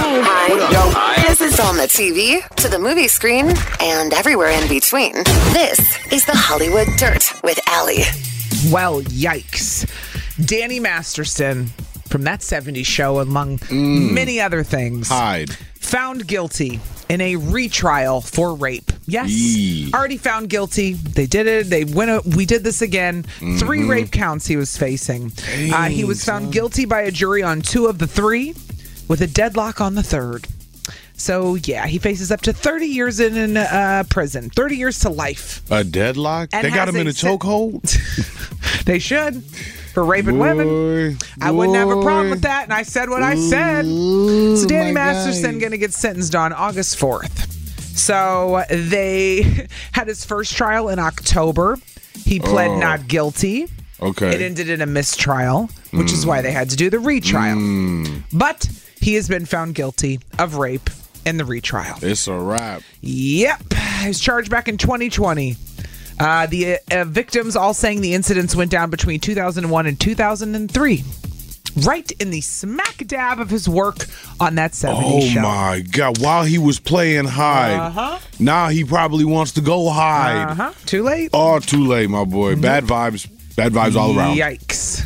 Hi. Yo. Hi. This is on the TV, to the movie screen, and everywhere in between. This is the Hollywood Dirt with Allie. Well, yikes. Danny Masterson from That 70s Show, among many other things, found guilty in a retrial for rape. Yes, already found guilty. They did it. We did this again. 3 rape counts he was facing. He was found guilty by a jury on 2 of the 3, with a deadlock on the 3rd. So, yeah, he faces up to 30 years in prison. 30 years to life. A deadlock? And they got him in a chokehold? They should. For raping women. I wouldn't have a problem with that, and I said what I said. So Danny Masterson going to get sentenced on August 4th. So they had his first trial in October. He pled not guilty. Okay. It ended in a mistrial, which is why they had to do the retrial. But he has been found guilty of rape in the retrial. It's a wrap. Yep. He was charged back in 2020. The victims all saying the incidents went down between 2001 and 2003. Right in the smack dab of his work on That 70s Show. Oh, my God. While he was playing hide. Now he probably wants to go hide. Too late? Oh, too late, my boy. Bad vibes. Bad vibes all around. Yikes.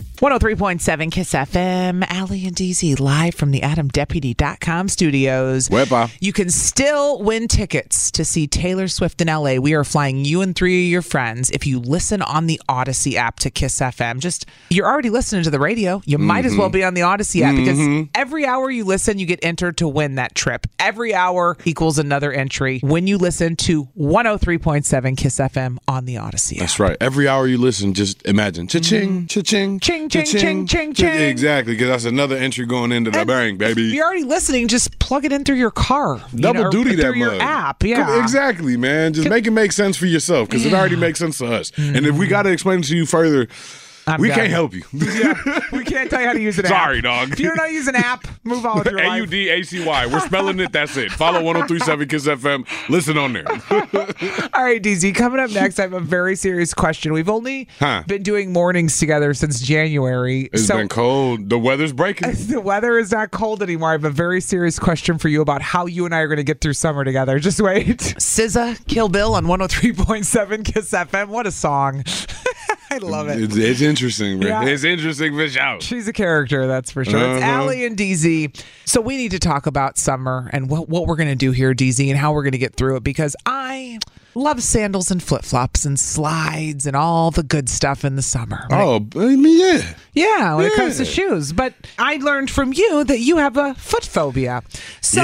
103.7 Kiss FM, Allie and DZ live from the AdamDeputy.com studios. Wepa. You can still win tickets to see Taylor Swift in LA. We are flying you and 3 of your friends if you listen on the Odyssey app to Kiss FM. You're already listening to the radio. You might as well be on the Odyssey app because every hour you listen, you get entered to win that trip. Every hour equals another entry when you listen to 103.7 Kiss FM on the Odyssey app. That's right. Every hour you listen, just imagine. Cha-ching, cha-ching, ching, ching, ching, ching, ching. Exactly, because that's another entry going into the bank, baby. If you're already listening, just plug it in through your car. Double duty that through your mug. app, yeah. Exactly, man. Just make it make sense for yourself, because it already makes sense to us. And if we got to explain it to you further, we can't help you. Yeah, we can't tell you how to use an app. Sorry, dog. If you don't know how to use an app, move on with your life. AUDACY. We're spelling it. That's it. Follow 103.7 Kiss FM. Listen on there. All right, DZ. Coming up next, I have a very serious question. We've only been doing mornings together since January. It's been cold. The weather's breaking. The weather is not cold anymore. I have a very serious question for you about how you and I are going to get through summer together. Just wait. SZA, Kill Bill on 103.7 Kiss FM. What a song. I love it. It's interesting, man. Yeah. It's interesting for sure. She's a character, that's for sure. It's Allie and DZ. So we need to talk about summer and what we're going to do here, DZ, and how we're going to get through it, because I love sandals and flip-flops and slides and all the good stuff in the summer. Oh, I mean, yeah. Yeah, when it comes to shoes. But I learned from you that you have a foot phobia. So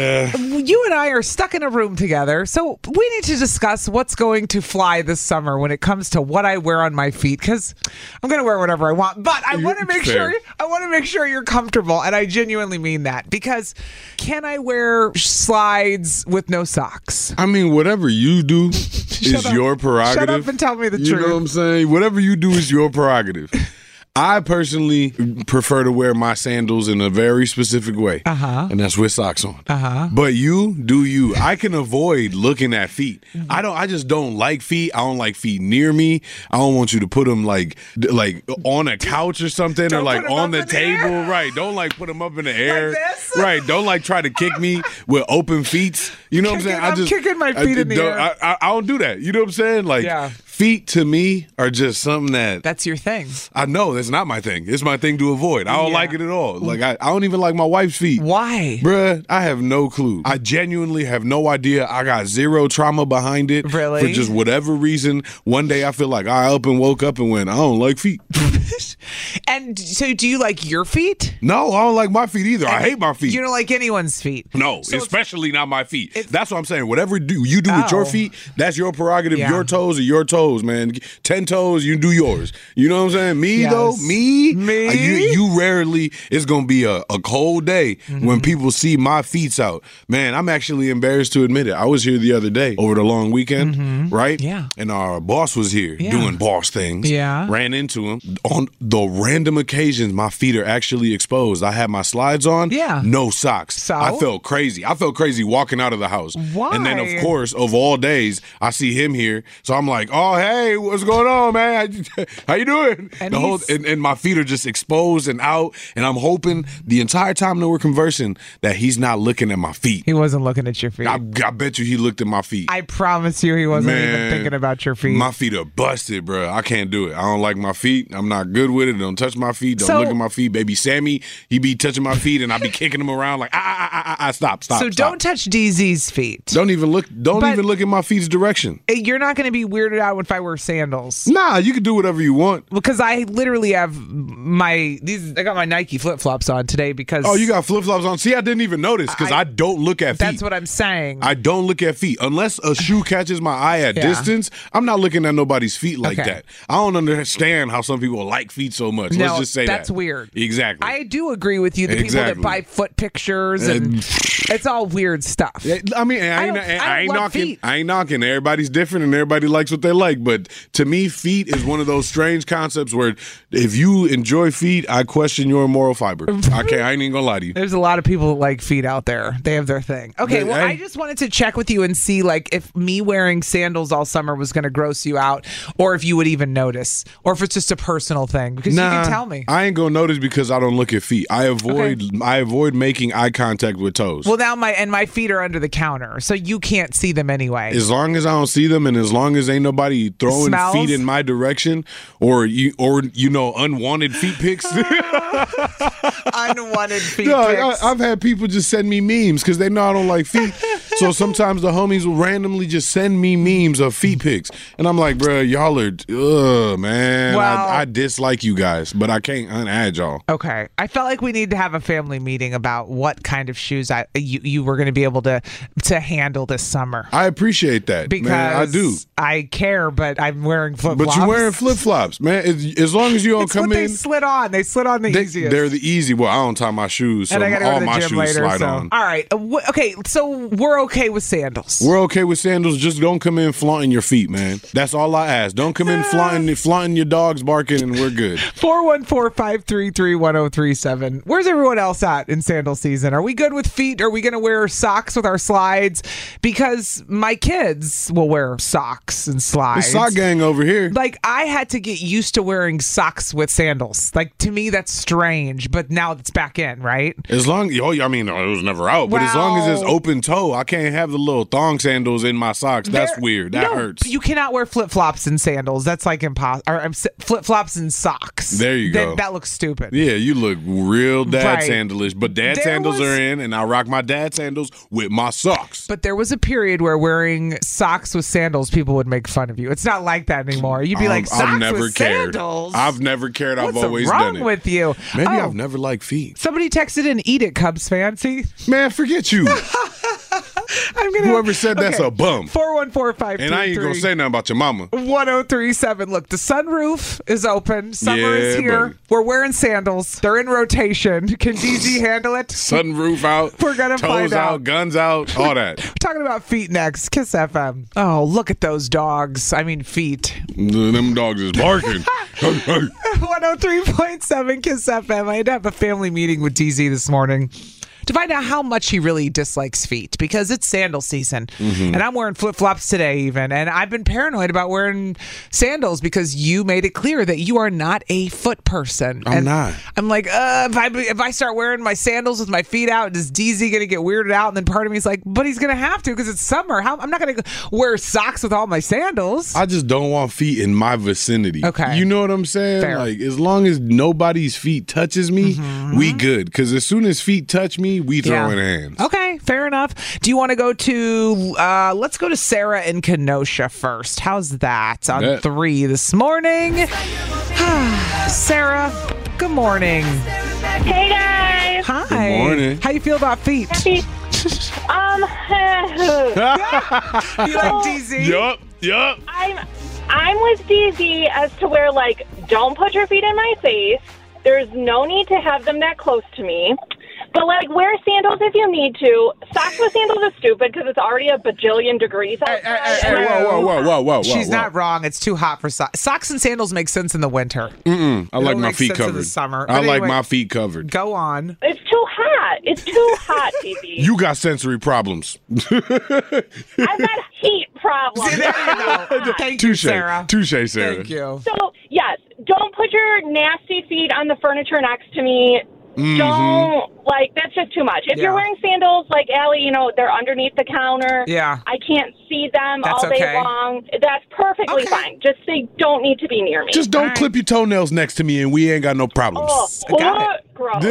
you and I are stuck in a room together. So we need to discuss what's going to fly this summer when it comes to what I wear on my feet, because I'm going to wear whatever I want. But I want to make sure you're comfortable, and I genuinely mean that, because can I wear slides with no socks? I mean, whatever you do is your prerogative. Shut up and tell me the truth. You know what I'm saying? Whatever you do is your prerogative. I personally prefer to wear my sandals in a very specific way, and that's with socks on. But you do you. I can avoid looking at feet. I just don't like feet. I don't like feet near me. I don't want you to put them like on a couch or something, or like on the table. Right? Don't like put them up in the air. Like this? Right? Don't like try to kick me with open feet. You know what I'm saying? I'm kicking my feet in the air. I don't do that. You know what I'm saying? Like feet to me are just something that's your thing. I know that's not my thing. It's my thing to avoid. I don't like it at all. Like I don't even like my wife's feet. Why? Bruh, I have no clue. I genuinely have no idea. I got zero trauma behind it. Really? For just whatever reason. One day I feel like I woke up and went, I don't like feet. And so do you like your feet? No, I don't like my feet either. I hate my feet. You don't like anyone's feet? No, so especially not my feet. That's what I'm saying. Whatever you do with your feet, that's your prerogative. Yeah. Your toes are your toes, man. 10 toes, you do yours. You know what I'm saying? Me, though, me. You rarely, it's going to be a cold day when people see my feet out. Man, I'm actually embarrassed to admit it. I was here the other day over the long weekend, right? Yeah. And our boss was here doing boss things. Yeah. Ran into him. On the random occasions, my feet are actually exposed. I had my slides on. Yeah. No socks. So? I felt crazy. I felt crazy walking out of the house. Why? And then, of course, of all days, I see him here. So I'm like, oh, hey, what's going on, man? How you doing? And, and my feet are just exposed and out, and I'm hoping the entire time that we're conversing that he's not looking at my feet. He wasn't looking at your feet. I bet you he looked at my feet. I promise you he wasn't even thinking about your feet. My feet are busted, bro. I can't do it. I don't like my feet. I'm not good with it. Don't touch my feet. Don't look at my feet. Baby Sammy, he be touching my feet, and I be kicking him around like, stop. So don't touch DZ's feet. Don't even look at my feet's direction. You're not going to be weirded out if I wear sandals. Nah, you can do whatever you want. Because I literally have I got my Nike flip-flops on today because... Oh, you got flip-flops on? See, I didn't even notice because I don't look at feet. That's what I'm saying. I don't look at feet. Unless a shoe catches my eye at distance, I'm not looking at nobody's feet like that. I don't understand how some people like feet so much. Let's just say that's weird. Exactly. I do agree with you. The people that buy foot pictures and it's all weird stuff. I mean, I ain't knocking. Feet. I ain't knocking. Everybody's different and everybody likes what they like. But to me, feet is one of those strange concepts where if you enjoy feet, I question your moral fiber. I ain't even gonna lie to you. There's a lot of people that like feet out there. They have their thing. Okay, well, I just wanted to check with you and see like if me wearing sandals all summer was going to gross you out, or if you would even notice, or if it's just a personal thing. Because you can tell me. I ain't gonna notice because I don't look at feet. I avoid making eye contact with toes. Well, now my feet are under the counter, so you can't see them anyway. As long as I don't see them, and as long as ain't nobody throwing feet in my direction, or unwanted feet pics. Unwanted feet pics. I've had people just send me memes because they know I don't like feet. So sometimes the homies will randomly just send me memes of feet pics, and I'm like, bro, y'all are, man. Well, I dislike you guys, but I can't unadd y'all. Okay, I felt like we need to have a family meeting about what kind of shoes you were going to be able to handle this summer. I appreciate that, because man. I do. I care, but I'm wearing flip-flops. But you're wearing flip-flops, man. As long as you don't come in. They slid on the easiest. They're the easy. Well, I don't tie my shoes, so and I gotta all go to the my gym shoes later, slide on. All right. Okay, so we're okay with sandals. We're okay with sandals. Just don't come in flaunting your feet, man. That's all I ask. Don't come in flaunting your dogs barking, and we're good. 414-533-1037. Where's everyone else at in sandal season? Are we good with feet? Are we going to wear socks with our slides? Because my kids will wear socks and slides. The sock gang over here. Like, I had to get used to wearing socks with sandals. Like, to me, that's strange, but now it's back in, right? As long, it was never out, but as long as it's open toe, I can't have the little thong sandals in my socks. That's weird. That hurts. You cannot wear flip-flops and sandals. That's like impossible. Or flip-flops and socks. There you go. That looks stupid. Yeah, you look real dad sandalish, but sandals are in, and I rock my dad sandals with my socks. But there was a period where wearing socks with sandals, people would make fun of you. It's not like that anymore. You'd be like, socks with sandals? I've never cared. I've always done it. What's wrong with you? Maybe I've never liked feet. Somebody texted in, eat it, Cubs fan. See? Man, forget you. Whoever said that's a bum. 414-533. And I ain't gonna say nothing about your mama. 1037. Look, the sunroof is open. Summer is here. Buddy. We're wearing sandals. They're in rotation. Can DZ handle it? Sunroof out. We're gonna find out. Out, guns out, all that. We're talking about feet next. Kiss FM. Oh, look at those dogs. I mean, feet. Them dogs is barking. 103.7 Kiss FM. I had to have a family meeting with DZ this morning to find out how much he really dislikes feet, because it's sandal season. Mm-hmm. And I'm wearing flip-flops today even. And I've been paranoid about wearing sandals because you made it clear that you are not a foot person. I'm not. I'm like, if I start wearing my sandals with my feet out, is DZ going to get weirded out? And then part of me is like, but he's going to have to because it's summer. I'm not going to wear socks with all my sandals. I just don't want feet in my vicinity. Okay. You know what I'm saying? Fair. Like, as long as nobody's feet touches me, we good. Because as soon as feet touch me, we throwing hands. Okay, fair enough. Do you want to go to, let's go to Sarah in Kenosha first. How's that on 3 this morning? Sarah, good morning. Hey, guys. Hi. Good morning. How you feel about feet? You like DZ? Yup. I'm with DZ as to where, like, don't put your feet in my face. There's no need to have them that close to me. But, like, wear sandals if you need to. Socks with sandals is stupid because it's already a bajillion degrees outside. Whoa. She's not wrong. It's too hot for socks. Socks and sandals make sense in the winter. I like my feet covered. In the summer. I like my feet covered. Go on. It's too hot. It's too hot, DZ. You got sensory problems. I've got heat problem. See, there you go. Thank you, Sarah. Touche, Sarah. Thank you. So, yes, don't put your nasty feet on the furniture next to me. Don't, that's just too much. If you're wearing sandals, like Allie, they're underneath the counter. Yeah. I can't see them That's all day long. That's perfectly fine. Just they don't need to be near me. Just don't clip your toenails next to me and we ain't got no problems. I got it. Gross.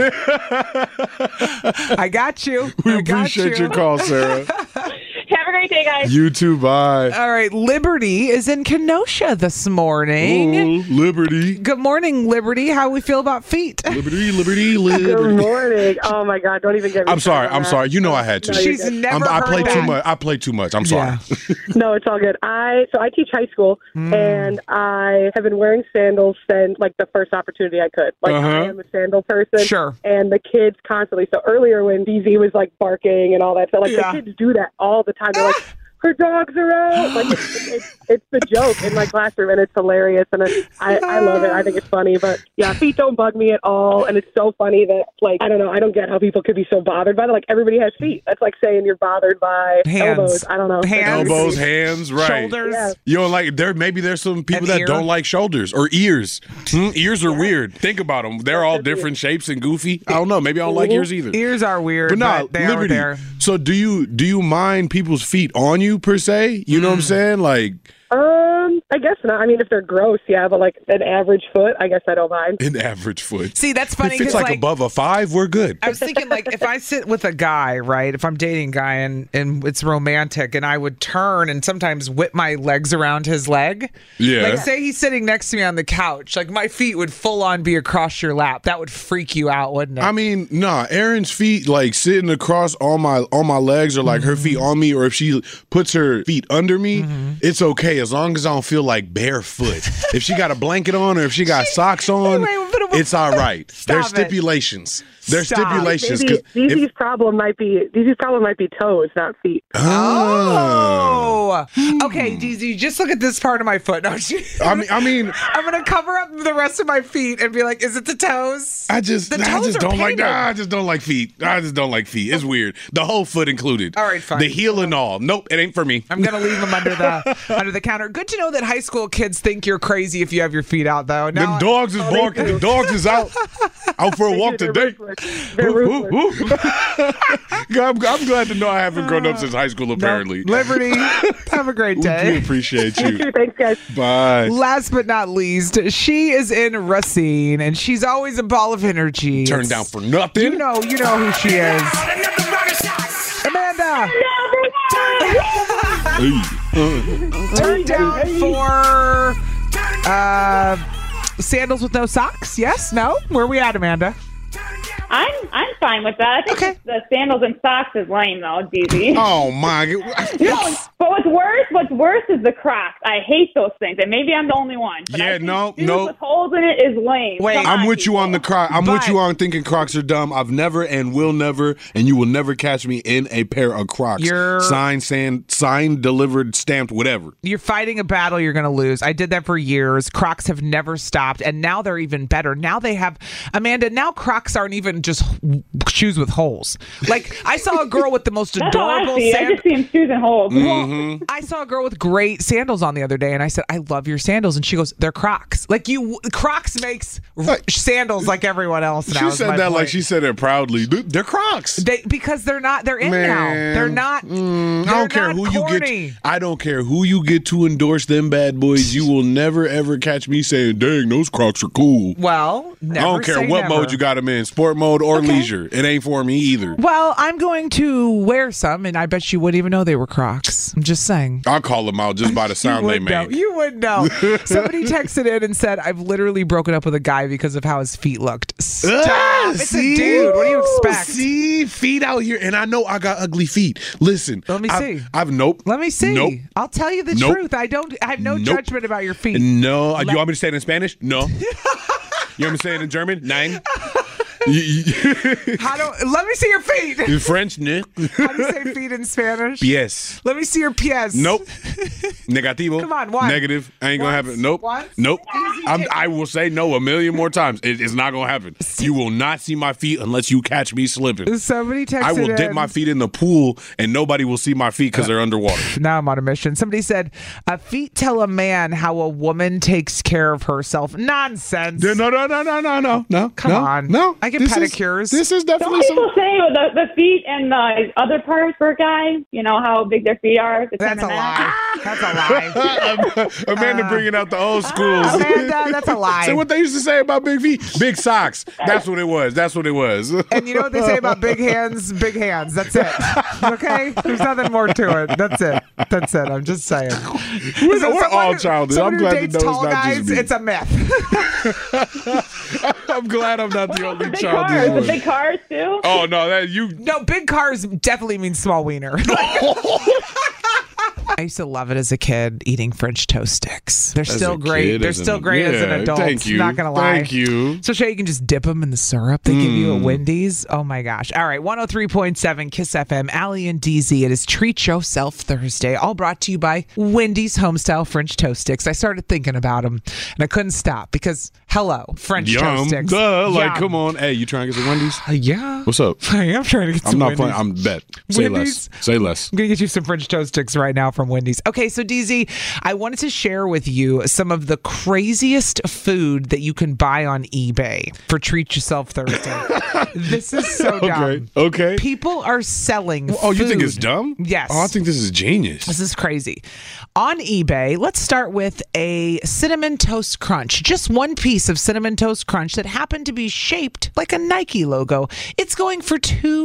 I got you. We appreciate your call, Sarah. Have a great day, guys. You too, bye. All right, Liberty is in Kenosha this morning. Ooh, Liberty. Good morning, Liberty. How we feel about feet? Liberty. Good morning. Oh my God! Don't even get me. I'm sorry. You know I had to. No, she's never. I play too much. I play too much. I'm sorry. Yeah. No, it's all good. I teach high school, and I have been wearing sandals since the first opportunity I could. I am a sandal person. Sure. And the kids constantly. So earlier when DZ was barking and all that, so the kids do that all the time. They're like, her dogs are out. It's the joke in my classroom, and it's hilarious, and I love it. I think it's funny, but yeah, feet don't bug me at all, and it's so funny that I don't know, I don't get how people could be so bothered by it. Everybody has feet. That's like saying you're bothered by elbows. I don't know. Elbows, hands, right? Shoulders. Yeah. You don't maybe there's some people that don't like shoulders or ears. Ears are weird. Think about them. They're all different shapes and goofy. I don't know. Maybe I don't like ears either. Ears are weird, but they Liberty. are there. So do you mind people's feet on you per se? You know what I'm saying? I guess not. I mean, if they're gross, yeah, but an average foot, I guess I don't mind. An average foot. See, that's funny. If it's above a 5, we're good. I was thinking if I sit with a guy, right? If I'm dating a guy and it's romantic, and I would turn and sometimes whip my legs around his leg. Yeah. Say he's sitting next to me on the couch, my feet would full on be across your lap. That would freak you out, wouldn't it? I mean, nah. Erin's feet sitting across on my legs, or her feet on me, or if she puts her feet under me, it's okay as long as I don't feel barefoot. If she got a blanket on or if she got socks on, it's all right. There's stipulations. Stipulations. DZ's problem might be toes, not feet. Oh. Okay, DZ, just look at this part of my foot. No, I mean, I'm gonna cover up the rest of my feet and be like, is it the toes? I just don't like feet. I just don't like feet. It's weird. The whole foot included. All right, fine. The heel and all. Nope, it ain't for me. I'm gonna leave them under the counter. Good to know that high school kids think you're crazy if you have your feet out, though. Them dogs is barking. The dogs is out for a walk today. They're ruthless. I'm glad to know I haven't grown up since high school, apparently. Liberty, have a great day. We appreciate you. You too. Thanks, guys. Bye. Last but not least, she is in Racine, and she's always a ball of energy. Turned down for nothing. You know who she is. Amanda. Turned down for sandals with no socks? Yes? No? Where are we at, Amanda? I'm fine with that. I think the sandals and socks is lame though, DZ. Oh my God. No, but what's worse is the Crocs. I hate those things, and maybe I'm the only one. But I think shoes with holes in it is lame. Wait, I'm with you on the Crocs. I'm with you on thinking Crocs are dumb. I've never and will never, and you will never catch me in a pair of Crocs. Signed, delivered, stamped, whatever. You're fighting a battle you're going to lose. I did that for years. Crocs have never stopped, and now they're even better. Now they have, Amanda, now Crocs aren't even just shoes with holes. I saw a girl with the most adorable sandals. I just see them shoes and holes. Mm-hmm. I saw a girl with great sandals on the other day, and I said, I love your sandals. And she goes, they're Crocs. Crocs makes sandals like everyone else now. She said that like she said it proudly. They're Crocs. Because they're in now. They're not. I don't care who corny. You get. I don't care who you get to endorse them bad boys. You will never ever catch me saying, "Dang, those Crocs are cool." Well, I don't care what mode you got them in, sport mode or leisure. It ain't for me either. Well, I'm going to wear some, and I bet you wouldn't even know they were Crocs. I'm just saying. I'll call them out just by the sound they make. You would know. Somebody texted in and said, I've literally broken up with a guy because of how his feet looked. Stop. It's a dude. What do you expect? See, feet out here, and I know I got ugly feet. Listen. Let me see. Nope. Let me see. Nope. I'll tell you the truth. I have no judgment about your feet. No. You want me to say it in Spanish? No. You want me to say it in German? Nein. Let me see your feet. French, ne? How do you say feet in Spanish? Pies. Let me see your pies. Nope. Negativo. Come on, what? Negative. Ain't gonna happen. Nope. What? Nope. I will say no a million more times. It's not gonna happen. You will not see my feet unless you catch me slipping. Somebody texted I will dip my feet in the pool and nobody will see my feet because they're underwater. Now I'm on a mission. Somebody said, feet tell a man how a woman takes care of herself. Nonsense. No. Come on. No. I get pedicures. This is definitely Some people say the feet and the other parts for a guy, you know, how big their feet are. That's a lie. That's a lie. Amanda bringing out the old schools. Amanda, that's a lie. So what they used to say about big feet? Big socks. That's what it was. And you know what they say about big hands? Big hands. That's it. Okay? There's nothing more to it. That's it. I'm just saying. We're all childish. I'm glad to know it's tall not guys, just me. it's a myth. I'm glad I'm not the only big childish cars. one. Big cars too. Oh no, No, big cars definitely mean small wiener. I used to love it as a kid eating French toast sticks. They're still great. They're still great as an adult. Thank you. Not gonna lie. Thank you. Especially you can just dip them in the syrup they give you at Wendy's. Oh my gosh. All right, 103.7 Kiss FM, Allie and DZ. It is Treat Yourself Thursday, all brought to you by Wendy's Homestyle French Toast Sticks. I started thinking about them and I couldn't stop because hello, French toast sticks. Duh, like come on. Hey, you trying to get some Wendy's? Yeah. What's up? I am trying to get some Wendy's. I'm not playing. I'm bet. Say Wendy's? less. Say less. I'm going to get you some French toast sticks right now from Wendy's. Okay, so DZ, I wanted to share with you some of the craziest food that you can buy on eBay for Treat Yourself Thursday. This is so dumb. Okay. People are selling Oh, you think food. it's dumb? Yes. Oh, I think this is genius. This is crazy. On eBay, let's start with a Cinnamon Toast Crunch. Just one piece of Cinnamon Toast Crunch that happened to be shaped like a Nike logo. It's going for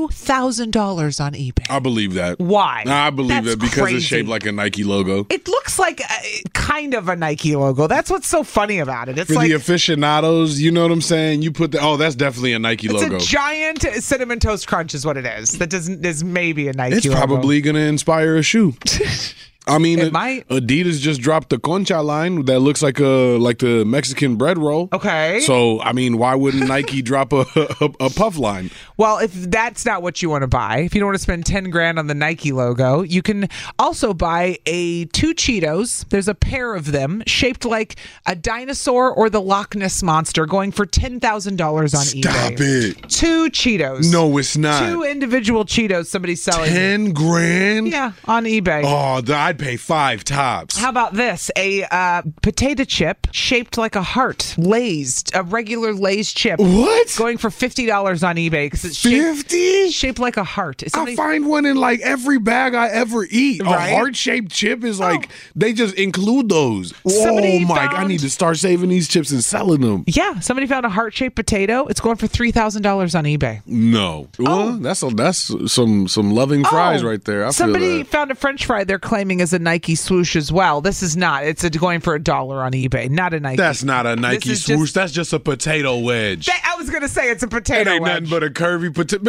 $2,000 on eBay. I believe that. Why? I believe That's that because crazy. it's shaped like a Nike logo. It looks like kind of a Nike logo. That's what's so funny about it. It's For like the aficionados, you know what I'm saying? You put that's definitely a Nike logo. It's a giant Cinnamon Toast Crunch is what it is. That is maybe a Nike It's logo. probably going to inspire a shoe. I mean, It might. Adidas just dropped the Concha line that looks like the Mexican bread roll. Okay. So, I mean, why wouldn't Nike drop a puff line? Well, if that's not what you want to buy, if you don't want to spend $10,000 on the Nike logo, you can also buy two Cheetos. There's a pair of them shaped like a dinosaur or the Loch Ness Monster, going for $10,000 on eBay. Stop it. Two Cheetos. No, it's not. Two individual Cheetos somebody's selling. $10,000? Yeah, on eBay. Oh, I'd pay 5 tops. How about this? A potato chip shaped like a heart, Lay's, a regular Lay's chip. What? Going for $50 on eBay because it's 50? shaped like a heart. I find one in like every bag I ever eat. Right? A heart-shaped chip is like, they just include those. Somebody Oh my, found- I need to start saving these chips and selling them. Yeah, somebody found a heart-shaped potato. It's going for $3,000 on eBay. No. Well, that's some loving fries right there. I Somebody feel that. found a French fry they're claiming is a Nike swoosh as well. This is not. It's going for $1 on eBay, not a Nike. That's not a Nike This is swoosh. just- That's just a potato wedge. I was going to say it's a It potato ain't wedge. nothing but a curvy potato.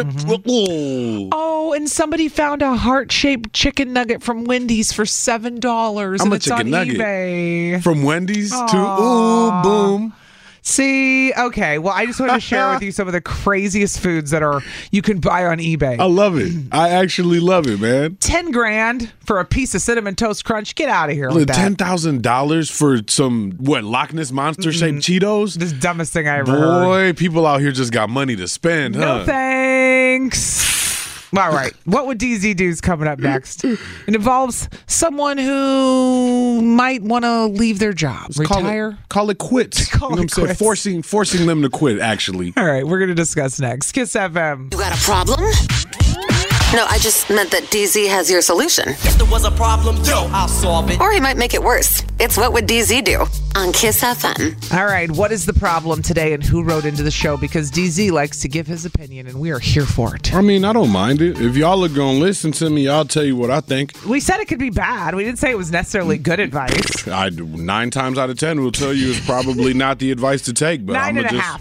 Oh, and somebody found a heart-shaped chicken nugget from Wendy's for $7. I'm and a it's chicken on nugget. eBay. From Wendy's to Aw. boom. See, okay. Well, I just wanted to share with you some of the craziest foods that you can buy on eBay. I love it. I actually love it, man. $10,000 for a piece of Cinnamon Toast Crunch. Get out of here with that. $10,000 for some Loch Ness Monster shaped Cheetos? This is the dumbest thing I ever heard. Boy, people out here just got money to spend, No huh? thanks. All right. What would DZ do is coming up next? It involves someone who might want to leave their job, retire. Call it quits. Call You know it what I'm saying? quits. Forcing them to quit, actually. All right. We're going to discuss next. Kiss FM. You got a problem? No, I just meant that DZ has your solution. If there was a problem, yo, I'll solve it. Or he might make it worse. It's What Would DZ Do? On Kiss FM. All right. What is the problem today and who wrote into the show? Because DZ likes to give his opinion and we are here for it. I mean, I don't mind it. If y'all are going to listen to me, I'll tell you what I think. We said it could be bad. We didn't say it was necessarily good advice. 9 times out of 10 will tell you it's probably not the advice to take. But 9.5.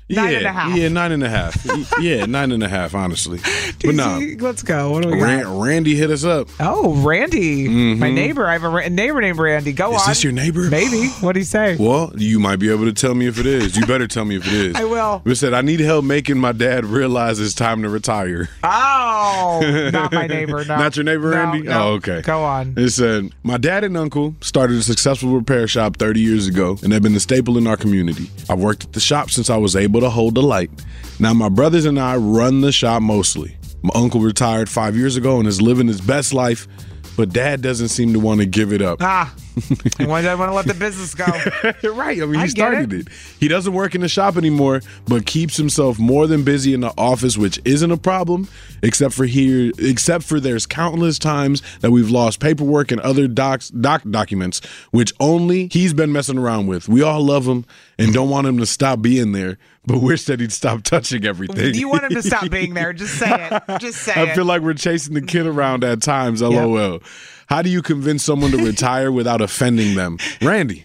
9.5. Yeah, 9.5. Yeah, 9.5, honestly. But no. Let's go. What do we got? Randy hit us up. Oh, Randy. My neighbor. I have a neighbor named Randy. Go on. Is this your neighbor? Maybe. What'd he say? Well, you might be able to tell me if it is. You better tell me if it is. I will. It said, I need help making my dad realize it's time to retire. Oh, not my neighbor. No. Not your neighbor, Randy? No. Oh, okay. Go on. It said, my dad and uncle started a successful repair shop 30 years ago, and they've been a staple in our community. I've worked at the shop since I was able to hold the light. Now, my brothers and I run the shop mostly. My uncle retired 5 years ago and is living his best life, but dad doesn't seem to want to give it up. Why does I want to let the business go? Right. I mean, he started it. He doesn't work in the shop anymore, but keeps himself more than busy in the office, which isn't a problem, except for there's countless times that we've lost paperwork and other documents, which only he's been messing around with. We all love him and don't want him to stop being there, but we're said he'd stop touching everything. You want him to stop being there. Just say it. Just say it. I feel like we're chasing the kid around at times, LOL. Yep. How do you convince someone to retire without offending them? Randy.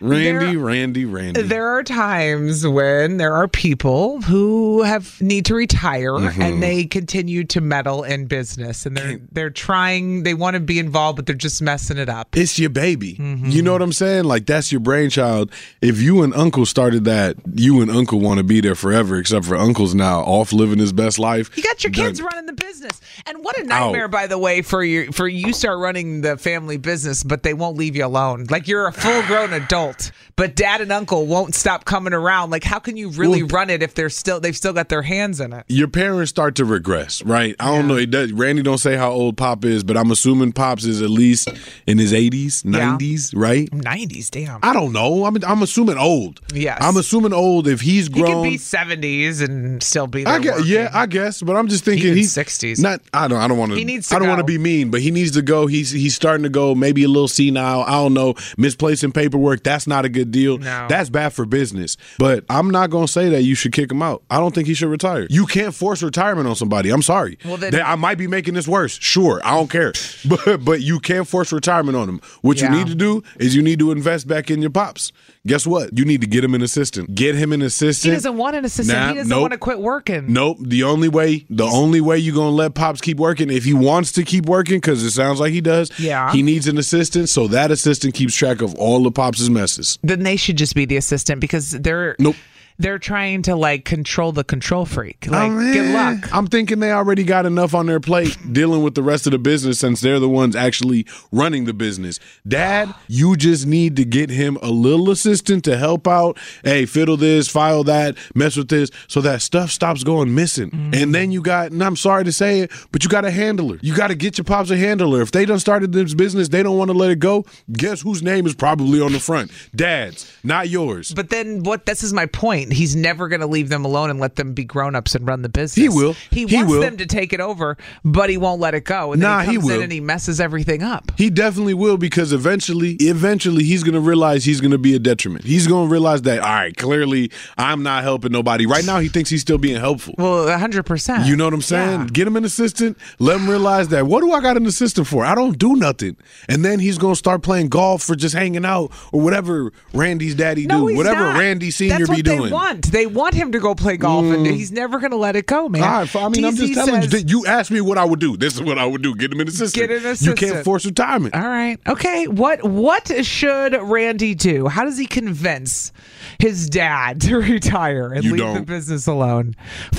There are times when there are people who need to retire and they continue to meddle in business and they're trying, they want to be involved, but they're just messing it up. It's your baby. You know what I'm saying? Like, that's your brainchild. If you and uncle started that, you and uncle want to be there forever, except for uncle's now off living his best life. You got your kids running the business. And what a nightmare, by the way, for you start running the family business, but they won't leave you alone. Like, you're a full-grown adult, but dad and uncle won't stop coming around. Like, how can you really run it if they've still got their hands in it? Your parents start to regress, right? I don't know. Randy don't say how old Pop is, but I'm assuming Pops is at least in his 80s, 90s, right? 90s, damn. I don't know. I'm assuming old. Yes. I'm assuming old if he's grown. He could be 70s and still be there. I guess, but I'm just thinking he's 60s. I don't want to. He needs to I don't want to be mean, but he needs to go. He's starting to go maybe a little senile. I don't know. Misplacing paperwork. That's not a good deal. No. That's bad for business. But I'm not going to say that you should kick him out. I don't think he should retire. You can't force retirement on somebody. I'm sorry. Well, then, I might be making this worse. Sure. I don't care. But you can't force retirement on him. What you need to do is you need to invest back in your pops. Guess what? You need to get him an assistant. Get him an assistant. He doesn't want an assistant. He doesn't want to quit working. Nope. The only way you're going to let Pops keep working, if he wants to keep working, because it sounds like he does, he needs an assistant, so that assistant keeps track of all of Pops' messes. Then they should just be the assistant, because they're trying to, like, control the control freak. Like, good luck. I'm thinking they already got enough on their plate dealing with the rest of the business, since they're the ones actually running the business. Dad, you just need to get him a little assistant to help out. Hey, fiddle this, file that, mess with this, so that stuff stops going missing. And then and I'm sorry to say it, but you got a handler. You got to get your pops a handler. If they done started this business, they don't want to let it go. Guess whose name is probably on the front? Dad's, not yours. But then this is my point. He's never going to leave them alone and let them be grown-ups and run the business. He will. He wants them to take it over, but he won't let it go. And then he comes in and he messes everything up. He definitely will, because eventually he's going to realize he's going to be a detriment. He's going to realize that, all right, clearly I'm not helping nobody. Right now he thinks he's still being helpful. Well, 100%. You know what I'm saying? Yeah. Get him an assistant. Let him realize that, what do I got an assistant for? I don't do nothing. And then he's going to start playing golf for just hanging out, or whatever Randy's daddy do. Whatever Randy Sr. be doing. They want him to go play golf, and he's never going to let it go, man. All right, I'm just telling you. You asked me what I would do. This is what I would do. Get him an assistant. You can't force retirement. All right. Okay. What should Randy do? How does he convince his dad to retire and leave the business alone?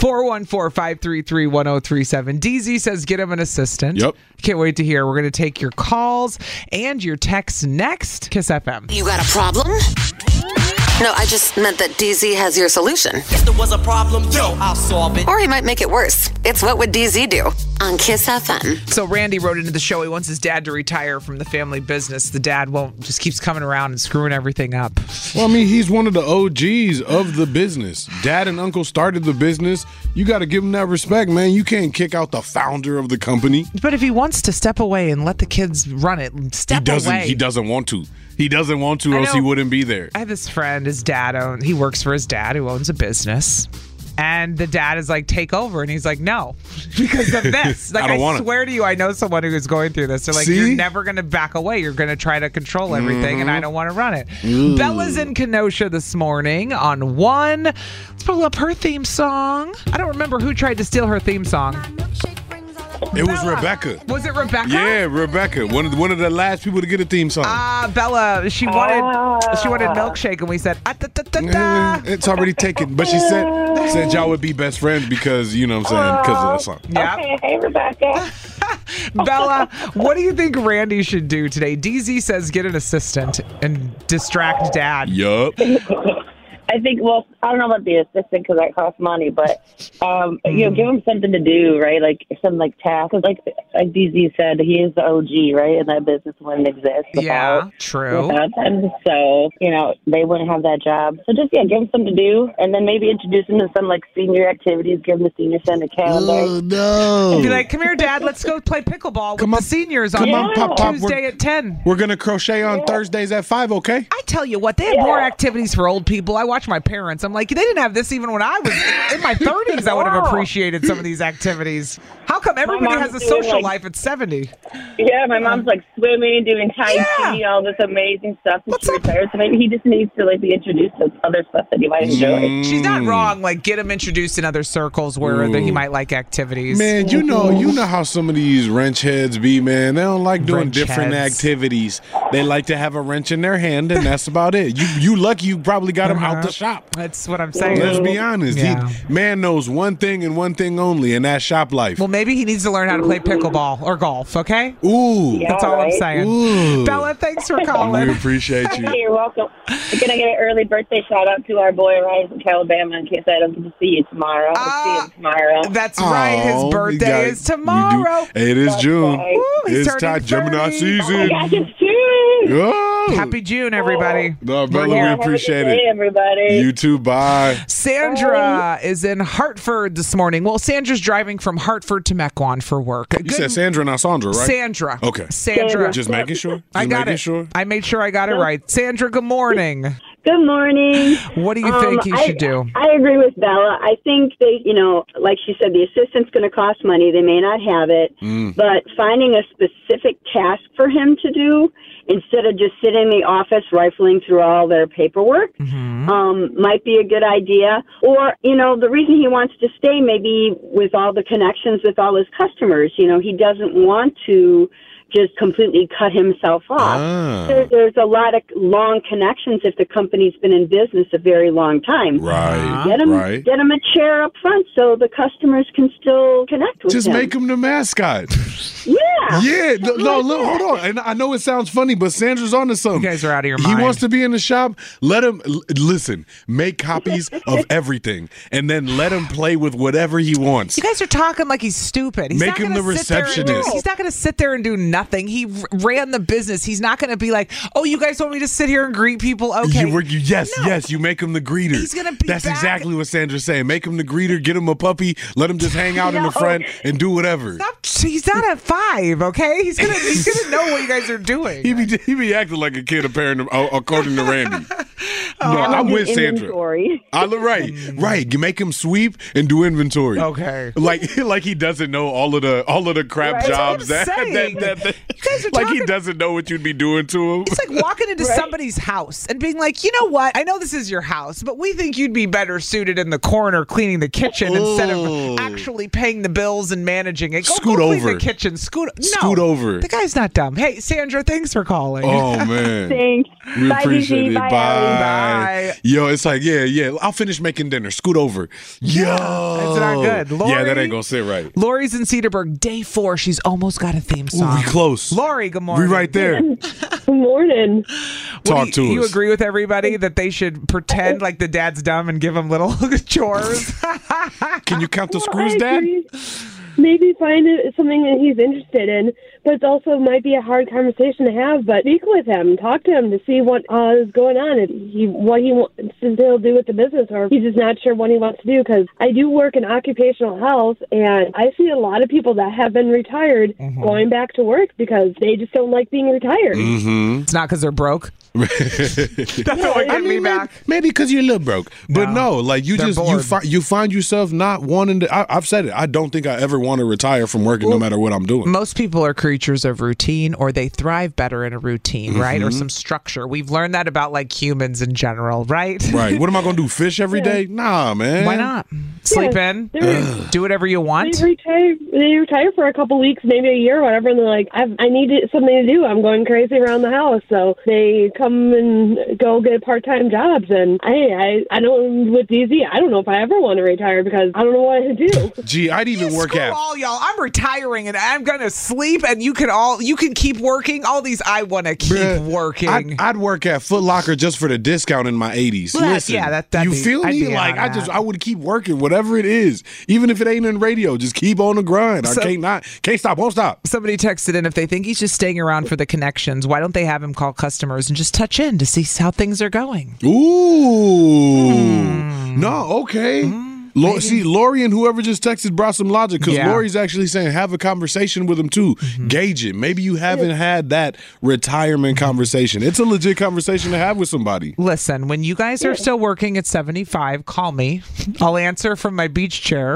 414-533-1037. DZ says get him an assistant. Yep. Can't wait to hear. We're going to take your calls and your texts next. Kiss FM. You got a problem? No, I just meant that DZ has your solution. If there was a problem, I'll solve it. Or he might make it worse. It's What Would DZ Do on Kiss FM. So Randy wrote into the show he wants his dad to retire from the family business. The dad just keeps coming around and screwing everything up. Well, I mean, he's one of the OGs of the business. Dad and uncle started the business. You got to give him that respect, man. You can't kick out the founder of the company. But if he wants to step away and let the kids run it, step away. He doesn't want to. He doesn't want to, or else he wouldn't be there. I have this friend, he works for his dad who owns a business. And the dad is like, take over. And he's like, no, because of this. Like, I swear to you, I know someone who is going through this. They're like, you're never going to back away. You're going to try to control everything, and I don't want to run it. Bella's in Kenosha this morning on 1. Let's pull up her theme song. I don't remember who tried to steal her theme song. It was Rebecca. Was it Rebecca? Yeah, Rebecca. One of the last people to get a theme song. Bella, she wanted Milkshake, and we said, it's already taken. But she said y'all would be best friends because, you know what I'm saying, because of the song. Yep. Okay, hey, Rebecca. Bella, what do you think Randy should do today? DZ says get an assistant and distract Dad. Yup. I think, well, I don't know about the assistant because that costs money, but, you know, give him something to do, right? Like, some, like, tasks. Like DZ said, he is the OG, right? And that business wouldn't exist without them. So, you know, they wouldn't have that job. So just, give him something to do, and then maybe introduce him to some, like, senior activities. Give him the senior center calendar. Oh, no. Be like, come here, Dad. Let's go play pickleball with the seniors on Pop, Tuesday at 10. We're going to crochet on Thursdays at 5, okay? I tell you what, they have more activities for old people. I watch my parents. I'm like, they didn't have this even when I was in my 30s. I would have appreciated some of these activities. How come everybody has a social life at 70? Yeah, my mom's like swimming, doing Tai Chi, all this amazing stuff. She retired, so maybe he just needs to like be introduced to other stuff that he might enjoy. She's not wrong. Like, get him introduced in other circles where he might like activities. Man, you know how some of these wrench heads be, man. They don't like doing different activities. They like to have a wrench in their hand, and that's about it. You lucky you probably got him out the shop. That's what I'm saying. Let's be honest. Yeah. Man knows one thing and one thing only, and that's shop life. Well, maybe he needs to learn how to play pickleball or golf, okay? Ooh. That's all I'm saying. Ooh. Bella, thanks for calling. We appreciate you. You're welcome. We're going to get an early birthday shout out to our boy, Ryan from Alabama, in case I don't get to see you tomorrow. I'll see him tomorrow. That's right. His birthday is tomorrow. Hey, it is June. Right. It's time Gemini season. Oh my gosh, it's June. Oh. Happy June, everybody. No, Bella, we appreciate it. Everybody. You too. Bye. Sandra is in Hartford this morning. Well, Sandra's driving from Hartford to Mequon for work. You said Sandra, not Sandra, right? Sandra. Okay. Sandra. Just making sure. I got it. Sure. I made sure I got it right. Sandra, good morning. Good morning. What do you think he should do? I agree with Bella. I think they, like she said, the assistant's going to cost money. They may not have it, but finding a specific task for him to do instead of just sitting in the office rifling through all their paperwork might be a good idea. Or, the reason he wants to stay maybe with all the connections with all his customers. He doesn't want to just completely cut himself off. There's a lot of long connections if the company's been in business a very long time. Right. Get him a chair up front so the customers can still connect with him. Just make him the mascot. Yeah. Yeah. No, look, hold on. And I know it sounds funny, but Sandra's on to something. You guys are out of your mind. He wants to be in the shop. Let him, listen, make copies of everything and then let him play with whatever he wants. You guys are talking like he's stupid. He's make him the receptionist. He's not going to sit there and do nothing. He ran the business. He's not going to be like, oh, you guys want me to sit here and greet people? Okay. Yes, you make him the greeter. He's going to be That's exactly what Sandra's saying. Make him the greeter, get him a puppy, let him just hang out in the front and do whatever. He's not at 5, okay? He's gonna know what you guys are doing. He be acting like a kid according to Randy. No, I'm with Sandra. Right. You make him sweep and do inventory. Okay. Like he doesn't know all of the crap jobs that you guys are like he doesn't know what you'd be doing to him. It's like walking into somebody's house and being like, you know what? I know this is your house, but we think you'd be better suited in the corner cleaning the kitchen instead of actually paying the bills and managing it. Go over. Clean the kitchen. Scoot over. The guy's not dumb. Hey, Sandra, thanks for calling. Oh man. Thanks. We Bye, appreciate it. Bye. Yo, it's like, yeah. I'll finish making dinner. Scoot over. Yo. That's not good. Lori, yeah, that ain't gonna sit right. Lori's in Cedarburg, day 4. She's almost got a theme song. Ooh, we close. Lori, good morning. We right there. Good morning. Talk to us. You agree with everybody that they should pretend like the dad's dumb and give him little chores? Can you count the screws, Dad? Maybe find it something that he's interested in, but it also might be a hard conversation to have. But speak with him, talk to him to see what is going on, what he wants to do with the business, or he's just not sure what he wants to do. Because I do work in occupational health, and I see a lot of people that have been retired going back to work because they just don't like being retired. It's not because they're broke. That's what get me back. Maybe because you're a little broke. But no, like you find yourself not wanting to. I've said it. I don't think I ever want to retire from working no matter what I'm doing. Most people are creatures of routine, or they thrive better in a routine, right? Or some structure. We've learned that about like humans in general, right? Right. What am I going to do? Fish every day? Nah, man. Why not? Sleep in. Do whatever you want. They retire for a couple weeks, maybe a year, or whatever, and they're like, I need something to do. I'm going crazy around the house. So they come and go get part-time jobs. And I don't, with DZ, I don't know if I ever want to retire because I don't know what to do. Gee, I'd even work at all y'all. I'm retiring and I'm gonna sleep, and you can keep working. All these, I want to keep working. I'd work at Foot Locker just for the discount in my 80s. Well, listen, you feel me? Like I would keep working, whatever it is, even if it ain't in radio. Just keep on the grind. I can't stop, won't stop. Somebody texted in, if they think he's just staying around for the connections, why don't they have him call customers and just touch in to see how things are going? Ooh, no, okay. See, Lori and whoever just texted brought some logic, because Lori's actually saying have a conversation with him too. Gauge it. Maybe you haven't had that retirement conversation. It's a legit conversation to have with somebody. Listen, when you guys are still working at 75, call me. I'll answer from my beach chair.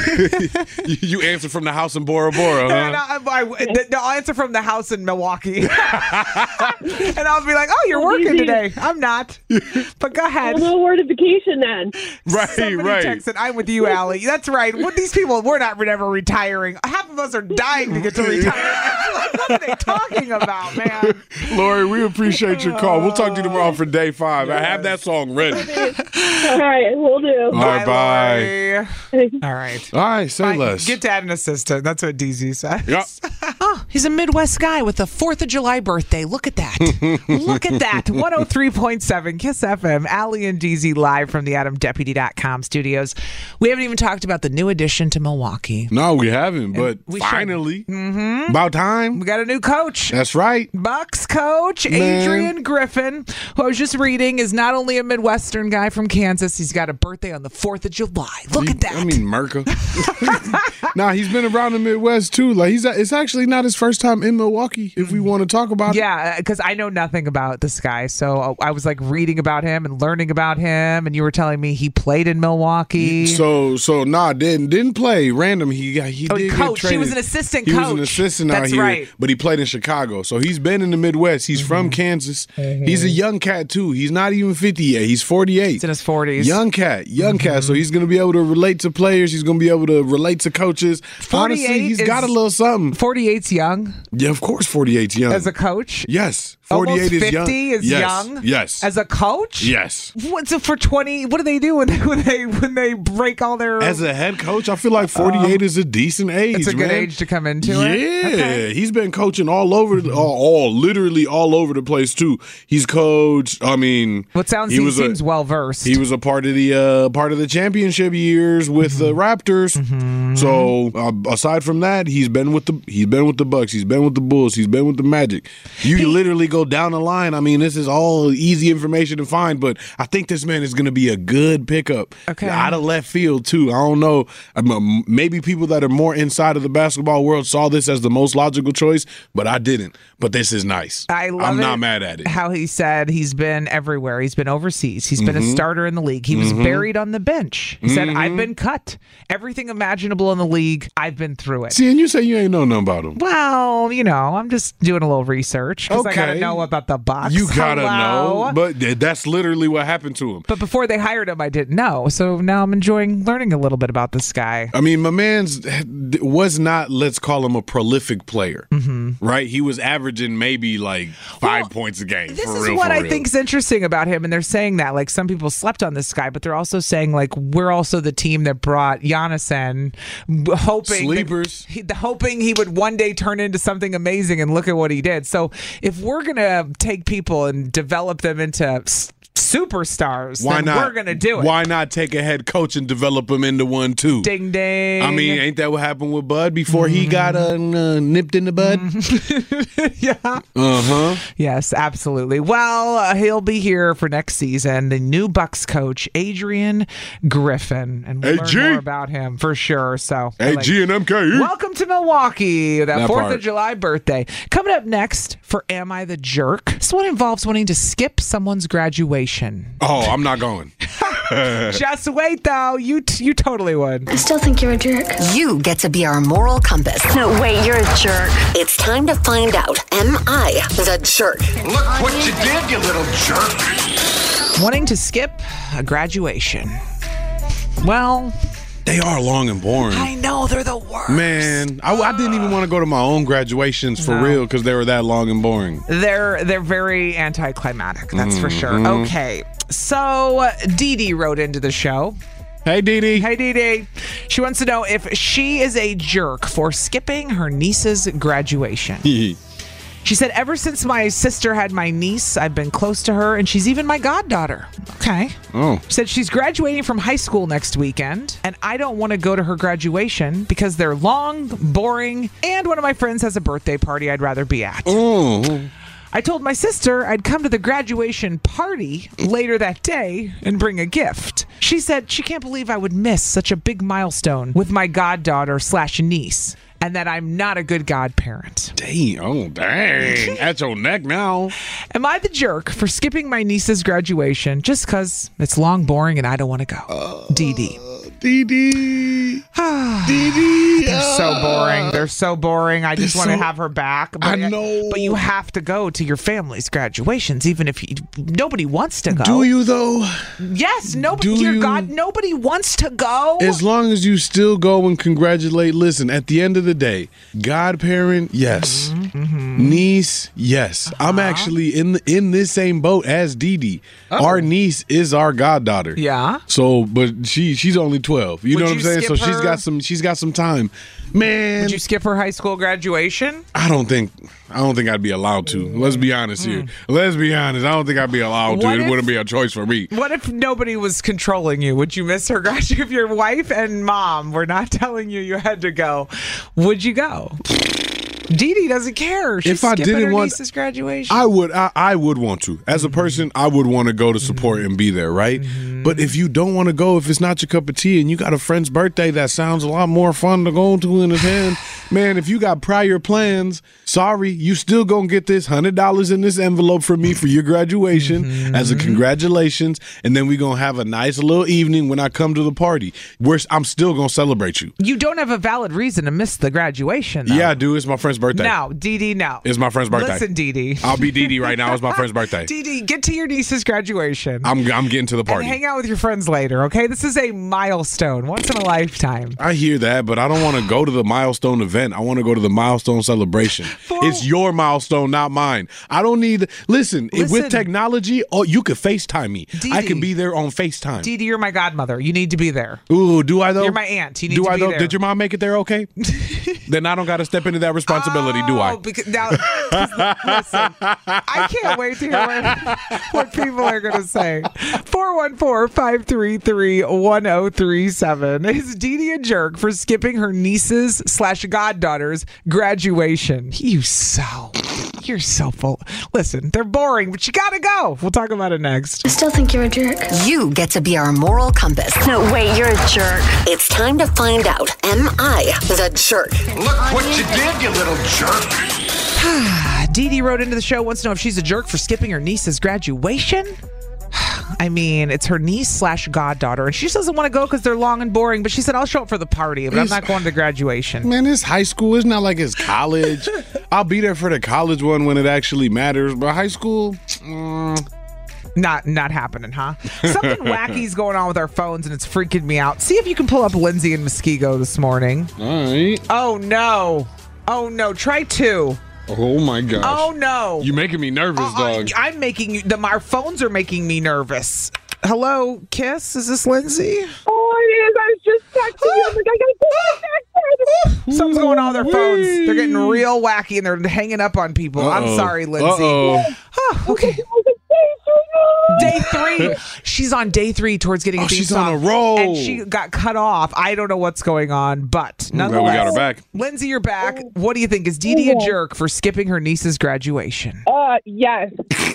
You answer from the house in Bora Bora, huh? No, I'll answer from the house in Milwaukee. And I'll be like, oh, you're working today. I'm not. But go ahead. No mortification then. Somebody texted, I'm with you, Allie. That's right. With these people, we're not ever retiring. Half of us are dying to get to retire. What are they talking about, man? Lori, we appreciate your call. We'll talk to you tomorrow for day 5. Yes. I have that song ready. All right, we'll do. All right, bye. All right. All right, say less. Get to add an assistant. That's what DZ says. Yep. Oh, he's a Midwest guy with a 4th of July birthday. Look at that. Look at that. 103.7 KISS FM. Allie and DZ live from the AdamDeputy.com studios. We haven't even talked about the new addition to Milwaukee. No, we haven't, but finally. About time. We got a new coach. That's right. Bucks coach, Adrian Griffin, who I was just reading is not only a Midwestern guy from Kansas, he's got a birthday on the 4th of July. Look at that. I mean, Merca. Nah, he's been around the Midwest too. Like it's actually not his first time in Milwaukee, if we want to talk about it. Yeah, because I know nothing about this guy. So I was like reading about him and learning about him, and you were telling me he played in Milwaukee. Didn't play random. He did coach. Get traded. He was an assistant coach. He was an assistant out here, right. But he played in Chicago. So he's been in the Midwest. He's from Kansas. He's a young cat too. He's not even 50 yet. He's 48. He's in his 40s. Young cat. So he's going to be able to relate to players. He's going to be able to relate to coaches. Honestly, he's got a little something. 48's young. Yeah, of course 48's young. As a coach? Yes. 48 Almost 50 is young. is young? Yes. As a coach? Yes. So for 20, what do they do when they break all their... As a head coach, I feel like 48 is a decent age. It's a good age to come into it. Yeah. Okay. He's been coaching all over, literally all over the place too. He's coached, he seems well versed. He was a part of the championship years with the Raptors. So aside from that, he's been with the Bucks, he's been with the Bulls, he's been with the Magic. You literally go down the line. I mean, this is all easy information to find, but I think this man is going to be a good pickup. Okay. Out of left field too. I don't know. Maybe people that are more inside of the basketball world saw this as the most logical choice, but I didn't. But this is nice. I'm not mad at it. How he said he's been everywhere. He's been overseas. He's been a starter in the league. He was buried on the bench. He said, I've been cut. Everything imaginable in the league, I've been through it. See, and you say you ain't know nothing about him. Well, I'm just doing a little research because I got to know about the Bucks. You got to know. But that's literally what happened to him. But before they hired him, I didn't know. So now I'm enjoying learning a little bit about this guy. I mean, my man's was not, let's call him a prolific player, right? He was averaging maybe like 5 points a game. This is what I think is interesting about him. And they're saying that, like, some people slept on this guy, but they're also saying, like, we're also the team that brought Giannis in, hoping he would one day turn into something amazing, and look at what he did. So if we're going to take people and develop them into superstars, why then not? We're going to do it. Why not take a head coach and develop him into one too? Ding, ding. I mean, ain't that what happened with Bud before he got nipped in the bud? Yeah. Uh-huh. Yes, absolutely. Well, he'll be here for next season. The new Bucks coach, Adrian Griffin. And we'll learn more about him for sure. So, AG and MK. Welcome to Milwaukee, that 4th part. of July birthday. Coming up next for Am I the Jerk? This one involves wanting to skip someone's graduation. Oh, I'm not going. Just wait, though. You totally would. I still think you're a jerk. You get to be our moral compass. No, wait, you're a jerk. It's time to find out, am I the jerk? Look what you did, you little jerk. Wanting to skip a graduation. Well, they are long and boring. I know, they're the worst. Man, I didn't even want to go to my own graduations for real because they were that long and boring. They're very anticlimactic, that's for sure. Okay, so Dee Dee wrote into the show. Hey, Dee Dee. Hey, Dee Dee. She wants to know if she is a jerk for skipping her niece's graduation. She said, ever since my sister had my niece, I've been close to her, and she's even my goddaughter. Okay. Oh. She said she's graduating from high school next weekend, and I don't want to go to her graduation because they're long, boring, and one of my friends has a birthday party I'd rather be at. Oh. I told my sister I'd come to the graduation party later that day and bring a gift. She said she can't believe I would miss such a big milestone with my goddaughter/niece. And that I'm not a good godparent. Dang. At your neck now. Am I the jerk for skipping my niece's graduation just because it's long, boring, and I don't want to go? Dee Dee. Dee Dee. Dee Dee. They're so boring. They're so boring. I just want to have her back. But I know. But you have to go to your family's graduations, even if nobody wants to go. Do you, though? Yes. Nobody wants to go. As long as you still go and congratulate. Listen, at the end of the day, godparent, yes. Niece, yes. I'm actually in this same boat as Dee Dee. Our niece is our goddaughter. Yeah. So, but she's only 12. You know what I'm saying? So her? she's got some time. Man, would you skip her high school graduation? I don't think I'd be allowed to. Let's be honest here. Let's be honest. I don't think I'd be allowed to. It wouldn't be a choice for me. What if nobody was controlling you? Would you miss her graduation? If your wife and mom were not telling you had to go, would you go? Dee Dee doesn't care. She's if I didn't want niece's graduation. I would want to. As a person, I would want to go to support and be there, right? But if you don't want to go, if it's not your cup of tea and you got a friend's birthday that sounds a lot more fun to go to and attend, man, if you got prior plans, sorry, you still gonna get this $100 in this envelope from me for your graduation as a congratulations, and then we gonna have a nice little evening when I come to the party. I'm still gonna celebrate you. You don't have a valid reason to miss the graduation, though. Yeah, I do. It's my friend's birthday. No, Dee Dee, no. It's my friend's birthday. Listen, Dee Dee. I'll be Dee Dee right now. It's my friend's birthday. Dee Dee, get to your niece's graduation. I'm getting to the party. And hang out with your friends later, okay? This is a milestone, once in a lifetime. I hear that, but I don't want to go to the milestone event. I want to go to the milestone celebration. It's your milestone, not mine. I don't need... Listen, with technology, you could FaceTime me. Dee I can be there on FaceTime. Dee Dee, you're my godmother. You need to be there. Ooh, do I though? You're my aunt. You need to be there. Did your mom make it there okay? Then I don't got to step into that responsibility, do I? Because now, listen, I can't wait to hear what people are going to say. 414-533-1037. Is Dee Dee a jerk for skipping her niece's / goddaughter's graduation? You're so full. Listen, they're boring, but you got to go. We'll talk about it next. I still think you're a jerk. You get to be our moral compass. No, wait, you're a jerk. It's time to find out, am I the jerk? Look what you did, you little jerk. Dee Dee wrote into the show, wants to know if she's a jerk for skipping her niece's graduation. I mean, it's her niece / goddaughter, and she just doesn't want to go because they're long and boring, but she said, I'll show up for the party, but I'm not going to graduation. Man, it's high school. It's not like it's college. I'll be there for the college one when it actually matters, but high school... Not happening, huh? Something wacky's going on with our phones, and it's freaking me out. See if you can pull up Lindsay and Muskego this morning. All right. Oh, no. Try 2. Oh, my gosh. Oh, no. You're making me nervous, dog. I'm making you... Our phones are making me nervous. Hello, Kiss? Is this Lindsay? Oh, it is. I was just texting you. I'm like, I gotta put my back. Something's going on with their phones. They're getting real wacky, and they're hanging up on people. I'm sorry, Lindsay. Uh-oh. Okay. Day 3. She's on day 3 towards getting a theme she's song, on a roll. and she got cut off. I don't know what's going on, but nonetheless, we got her back. Lindsay, you're back. What do you think? Is Dee Dee a jerk for skipping her niece's graduation? Yes.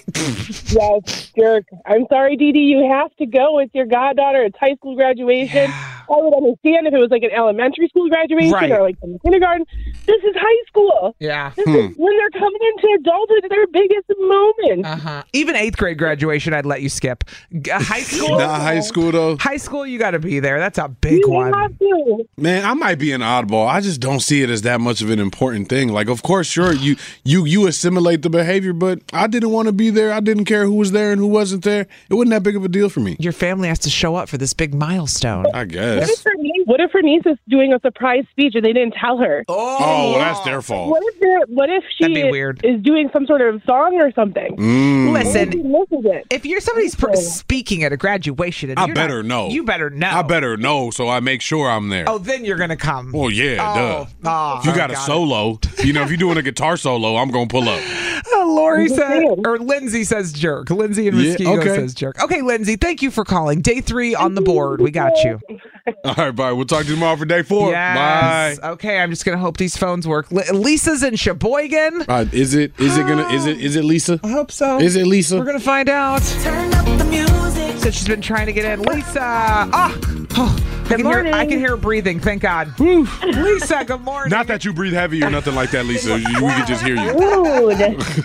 Yes, jerk. I'm sorry, Dee Dee. You have to go with your goddaughter. It's high school graduation. Yeah. I would understand if it was like an elementary school graduation or like from kindergarten. This is high school. Yeah. This is when they're coming into adulthood, their biggest moment. Even 8th grade graduation, I'd let you skip. High school? Not high school, though. High school, you got to be there. That's a big one. Have to. Man, I might be an oddball. I just don't see it as that much of an important thing. Like, of course, sure, you assimilate the behavior, but I didn't want to be there. I didn't care who was there and who wasn't there. It wasn't that big of a deal for me. Your family has to show up for this big milestone. I guess. What if her niece is doing a surprise speech and they didn't tell her? Oh, well, that's their fault. What if she That'd be weird. is doing some sort of song or something? Listen, Listen, if you're somebody's speaking at a graduation, and I better know. You better know. I better know so I make sure I'm there. Oh, then you're going to come. Well, yeah, duh. If you got a solo, if you're doing a guitar solo, I'm going to pull up. Lori said, or Lindsay says jerk. Lindsay and Muskego says jerk. Okay, Lindsay, thank you for calling. Day 3 on the board. We got you. All right, bye. We'll talk to you tomorrow for day 4. Yes. Bye. Okay, I'm just gonna hope these phones work. Lisa's in Sheboygan. Is it Lisa? I hope so. Is it Lisa? We're gonna find out. Turn up the music. Said she's been trying to get in. Lisa. Good morning. I can hear her breathing. Thank God. Lisa, good morning. Not that you breathe heavy or nothing like that, Lisa. We can just hear you. Rude.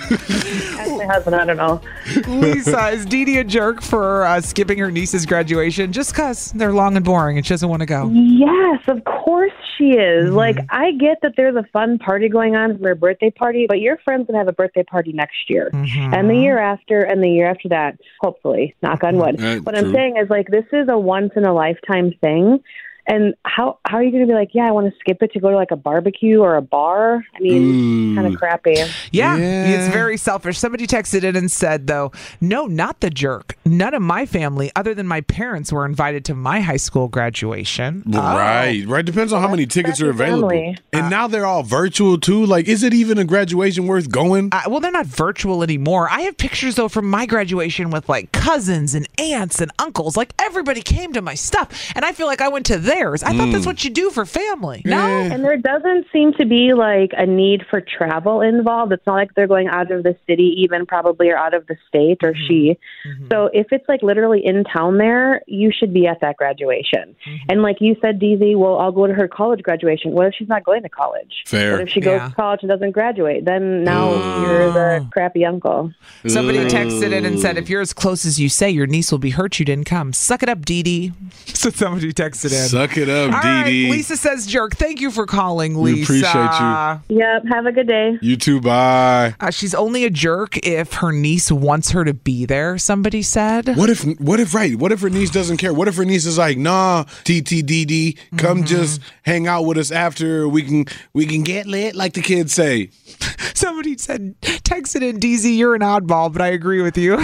Ask my husband. I don't know. Lisa, is Dee Dee a jerk for skipping her niece's graduation just because they're long and boring and she doesn't want to go? Yes, of course she is. Like, I get that there's a fun party going on for her birthday party, but your friend's going to have a birthday party next year and the year after and the year after that, hopefully, knock on wood. What I'm saying is, like, this is a once-in-a-lifetime thing. And how are you going to be like, I want to skip it to go to like a barbecue or a bar? I mean, kind of crappy. Yeah, it's very selfish. Somebody texted in and said, though, no, not the jerk. None of my family, other than my parents, were invited to my high school graduation. Right. Depends on how many tickets are available. And now they're all virtual, too. Like, is it even a graduation worth going? Well, they're not virtual anymore. I have pictures, though, from my graduation with, like, cousins and aunts and uncles. Like, everybody came to my stuff. And I feel like I went to theirs. I thought that's what you do for family. No? And there doesn't seem to be like a need for travel involved. It's not like they're going out of the city, even probably, or out of the state, or she. So if it's like literally in town there, you should be at that graduation. And like you said, DZ, well, I'll go to her college graduation. What if she's not going to college? Fair. What if she goes to college and doesn't graduate? Then now you're the crappy uncle. Somebody texted in and said, if you're as close as you say, your niece will be hurt you didn't come. Suck it up, Dee Dee. So somebody texted in. Suck it up, Dee Dee. Lisa says jerk. Thank you for calling, Lisa. We appreciate you. Yep. Have a good day. You too. Bye. She's only a jerk if her niece wants her to be there, somebody said. What if her niece doesn't care? What if her niece is like, nah, TTDD, come just hang out with us after we can get lit, like the kids say. Somebody said, texted in, DZ, you're an oddball, but I agree with you.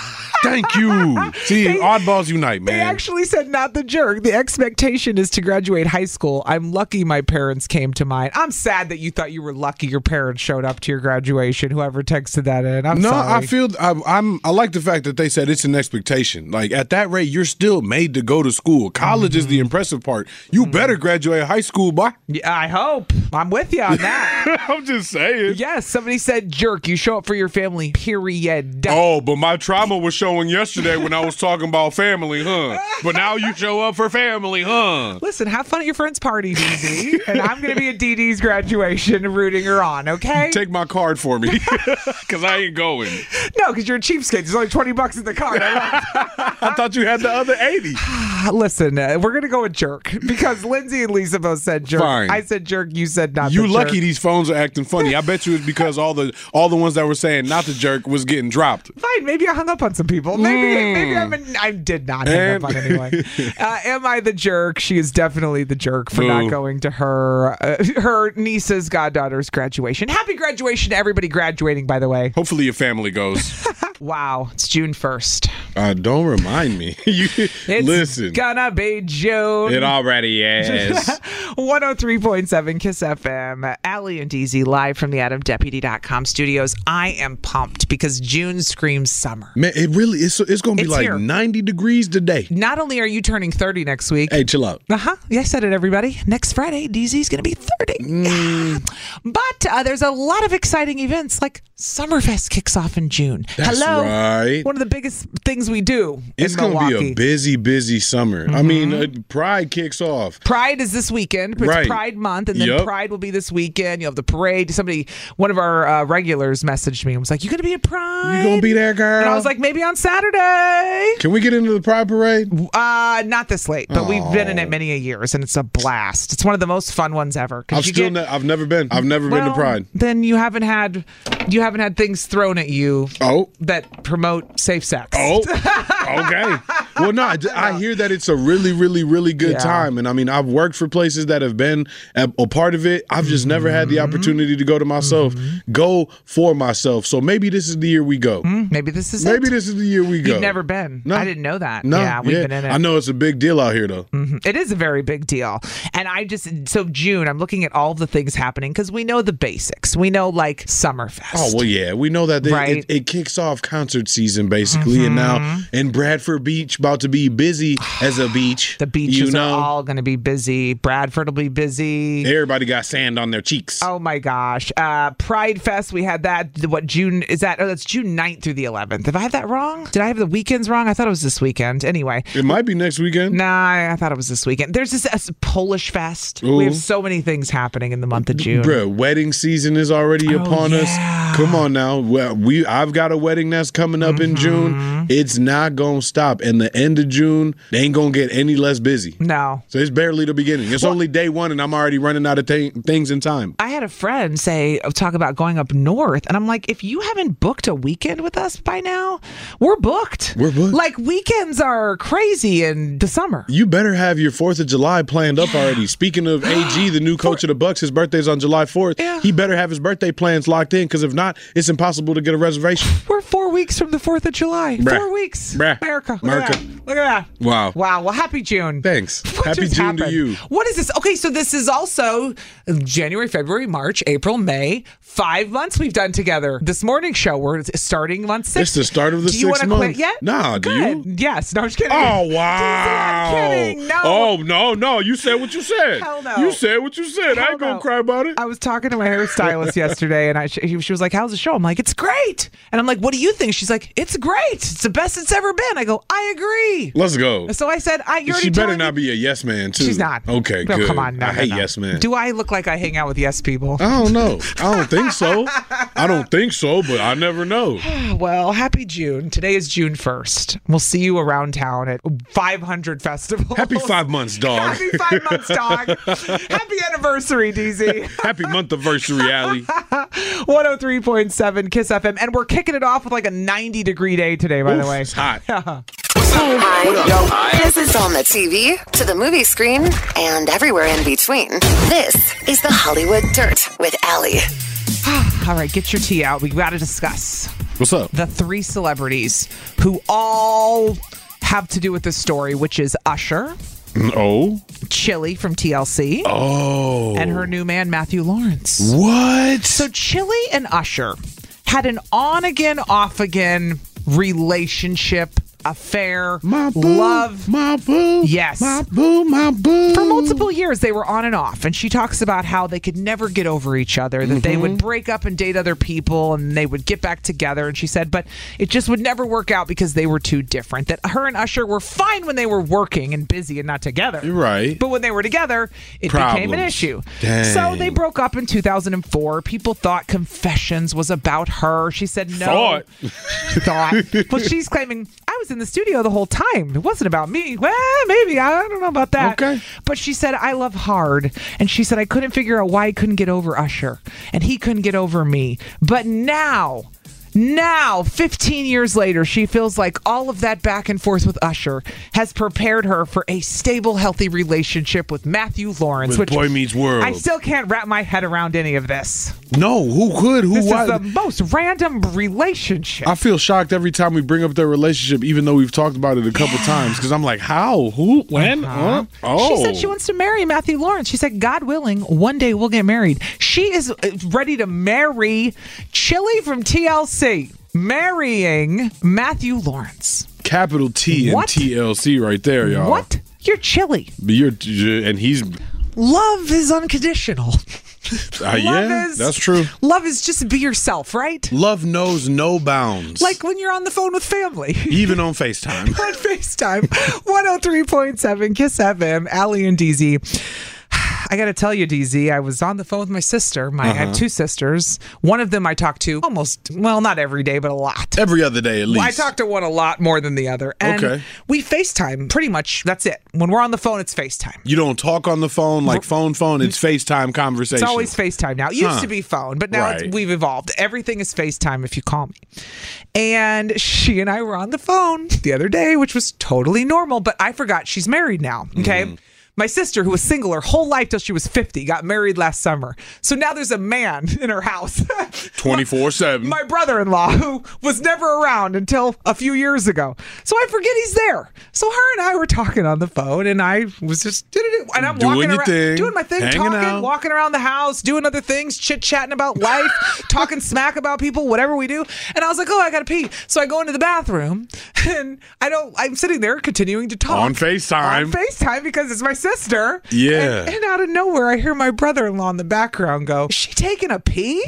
Thank you. See, oddballs unite, man. They actually said not the jerk. The expectation is to graduate high school. I'm lucky my parents came to mine. I'm sad that you thought you were lucky your parents showed up to your graduation, whoever texted that in. I'm sorry. I like the fact that they said it's an expectation. Like, at that rate, you're still made to go to school. College is the impressive part. You better graduate high school, boy. Yeah, I hope. I'm with you on that. I'm just saying. Yes, somebody said jerk. You show up for your family, period. Oh, but my trauma was showing yesterday when I was talking about family, huh? But now you show up for family, huh? Listen, have fun at your friend's party, DD. And I'm going to be at DD's graduation rooting her on, okay? Take my card for me, because I ain't going. No, because you're a cheapskate. There's only $20 in the card. I thought you had the other 80. Listen, we're going to go with jerk, because Lindsay and Lisa both said jerk. Fine. I said jerk, you said not the You jerk. lucky these phones are acting funny. I bet you it's because all the ones that were saying not the jerk was getting dropped. Fine, maybe I hung up on some people. Maybe I did not hang up on anyone. Am I the jerk? She is definitely the jerk for not going to her niece's goddaughter's graduation. Happy graduation to everybody graduating, by the way. Hopefully your family goes. Wow, it's June 1st. Don't remind me. Listen. It's gonna be June. It already is. 103.7 Kiss FM. Allie and DZ live from the AdamDeputy.com studios. I am pumped because June screams summer. Man, it really is. It's going to be like here. 90 degrees today. Not only are you turning 30 next week. Hey, chill out. Yeah, I said it, everybody. Next Friday, DZ's going to be 30. But there's a lot of exciting events like Summerfest kicks off in June. That's right. One of the biggest things we do It's going to be a busy, busy summer. I mean, Pride kicks off. Pride is this weekend. It's Pride month, and then Pride will be this weekend. You have the parade. One of our regulars messaged me and was like, "You going to be at Pride? You going to be there, girl?" And I was like, "Maybe on Saturday." Can we get into the Pride parade? Not this late, but we've been in it many a years, and it's a blast. It's one of the most fun ones ever. I've never been. I've never been to Pride. Then you haven't had things thrown at you that promote safe sex. Oh, okay. Well, no, I hear that it's a really, really, really good time. And I mean, I've worked for places that have been a part of it. I've just never had the opportunity to go to myself, go for myself. So maybe this is the year we go. Maybe this is Maybe this is the year we go. You've never been. No. I didn't know that. No, yeah, we've been in it. I know it's a big deal out here, though. It is a very big deal. And so June, I'm looking at all of the things happening because we know the basics. We know like Summerfest. Oh, well, yeah. We know that it kicks off concert season, basically. And now in Bradford Beach, about to be busy as a beach. The beaches are all going to be busy. Bradford will be busy. Everybody got sand on their cheeks. Oh, my gosh. Pride Fest, we had that. What June is that? Oh, that's June 9th through the 11th. Have I have that wrong? Did I have the weekends wrong? I thought it was this weekend. Anyway. It might be next weekend. Nah, I thought it was this weekend. There's this Polish Fest. Ooh. We have so many things happening in the month of June. Bruh, wedding season is already upon us. Come on now. Well, I've got a wedding that's coming up in June. It's not going to stop. And the end of June, they ain't going to get any less busy. No. So it's barely the beginning. It's only day one, and I'm already running out of things in time. I had a friend talk about going up north, and I'm like, if you haven't booked a weekend with us by now, we're booked. We're booked. Like, weekends are crazy in the summer. You better have your 4th of July planned up already. Speaking of AG, the new coach of the Bucks, his birthday's on July 4th. Yeah. He better have his birthday plans locked in, because if not, it's impossible to get a reservation. We're 4 weeks from the 4th of July. Bruh. 4 weeks. Bruh. America. Look at that. Wow. Well, happy June. Thanks. Happy June to you. What is this? Okay, so this is also January, February, March, April, May. 5 months we've done together. This morning show, we're starting month 6. It's the start of the 6th month. Do you want to quit yet? Nah, Good. do you? Yes. No, I'm just kidding. Oh, wow. I'm kidding. No. Oh, no. You said what you said. Hell no. You said what you said. I ain't going to cry about it. I was talking to my hairstylist yesterday, and she was like, how's the show? I'm like, it's great. And I'm like, what do you think? She's like, it's great. It's the best it's ever been. I go, I agree. Let's go. So I said, she better not be a yes man, too. She's not. Okay, no, good. Come on. No, I hate yes man. Do I look like I hang out with yes people? I don't know. I don't think so. But I never know. Well, happy June. Today is June 1st. We'll see you around town at 500 festivals. Happy 5 months, dog. Happy 5 months, dog. Happy anniversary, DZ. Happy month-iversary, Allie. 103.7 Kiss FM. And we're kicking it off with like a 90-degree day today, by the way. It's hot. Hi. This is on the TV, to the movie screen, and everywhere in between. This is the Hollywood Dirt with Allie. All right, get your tea out. We've got to discuss. What's up? The 3 celebrities who all have to do with this story, which is Usher. Oh. Chili from TLC. Oh. And her new man, Matthew Lawrence. What? So Chili and Usher had an on-again, off-again relationship, affair, my boo, love. My boo. Yes. My boo, my boo. For multiple years, they were on and off. And she talks about how they could never get over each other, that they would break up and date other people, and they would get back together. And she said, but it just would never work out because they were too different. That her and Usher were fine when they were working and busy and not together. You're right. But when they were together, it became an issue. Dang. So they broke up in 2004. People thought Confessions was about her. She said no. Thought. Well, she's claiming, I was in the studio the whole time. It wasn't about me. Well, maybe. I don't know about that. Okay. But she said, I love hard. And she said, I couldn't figure out why I couldn't get over Usher. And he couldn't get over me. But now, Now, 15 years later, she feels like all of that back and forth with Usher has prepared her for a stable, healthy relationship with Matthew Lawrence. With Boy Meets World. I still can't wrap my head around any of this. No, who could? This is the most random relationship. I feel shocked every time we bring up their relationship, even though we've talked about it a couple times, because I'm like, how? Who? When? She said she wants to marry Matthew Lawrence. She said, God willing, one day we'll get married. She is ready to marry Chili from TLC. Marrying Matthew Lawrence. Capital T and TLC right there, y'all. What? You're Chili. And he's... Love is unconditional. That's true. Love is just be yourself, right? Love knows no bounds. Like when you're on the phone with family. Even on FaceTime. On FaceTime. 103.7 Kiss FM, Allie and DZ. I got to tell you, DZ, I was on the phone with my sister. I have two sisters. One of them I talk to almost, well, not every day, but a lot. Every other day at least. I talk to one a lot more than the other. And we FaceTime pretty much. That's it. When we're on the phone, it's FaceTime. You don't talk on the phone like phone. It's FaceTime conversation. It's always FaceTime now. It used to be phone, but now we've evolved. Everything is FaceTime if you call me. And she and I were on the phone the other day, which was totally normal, but I forgot she's married now. Okay. My sister, who was single her whole life till she was 50, got married last summer. So now there's a man in her house. 24/7. My brother-in-law, who was never around until a few years ago. So I forget he's there. So her and I were talking on the phone, and I was just... And I'm walking around, doing my thing, talking, walking around the house, doing other things, chit-chatting about life, talking smack about people, whatever we do. And I was like, I got to pee. So I go into the bathroom, and I'm sitting there continuing to talk. On FaceTime. Because it's my sister. Yeah. And out of nowhere, I hear my brother-in-law in the background go, is she taking a pee?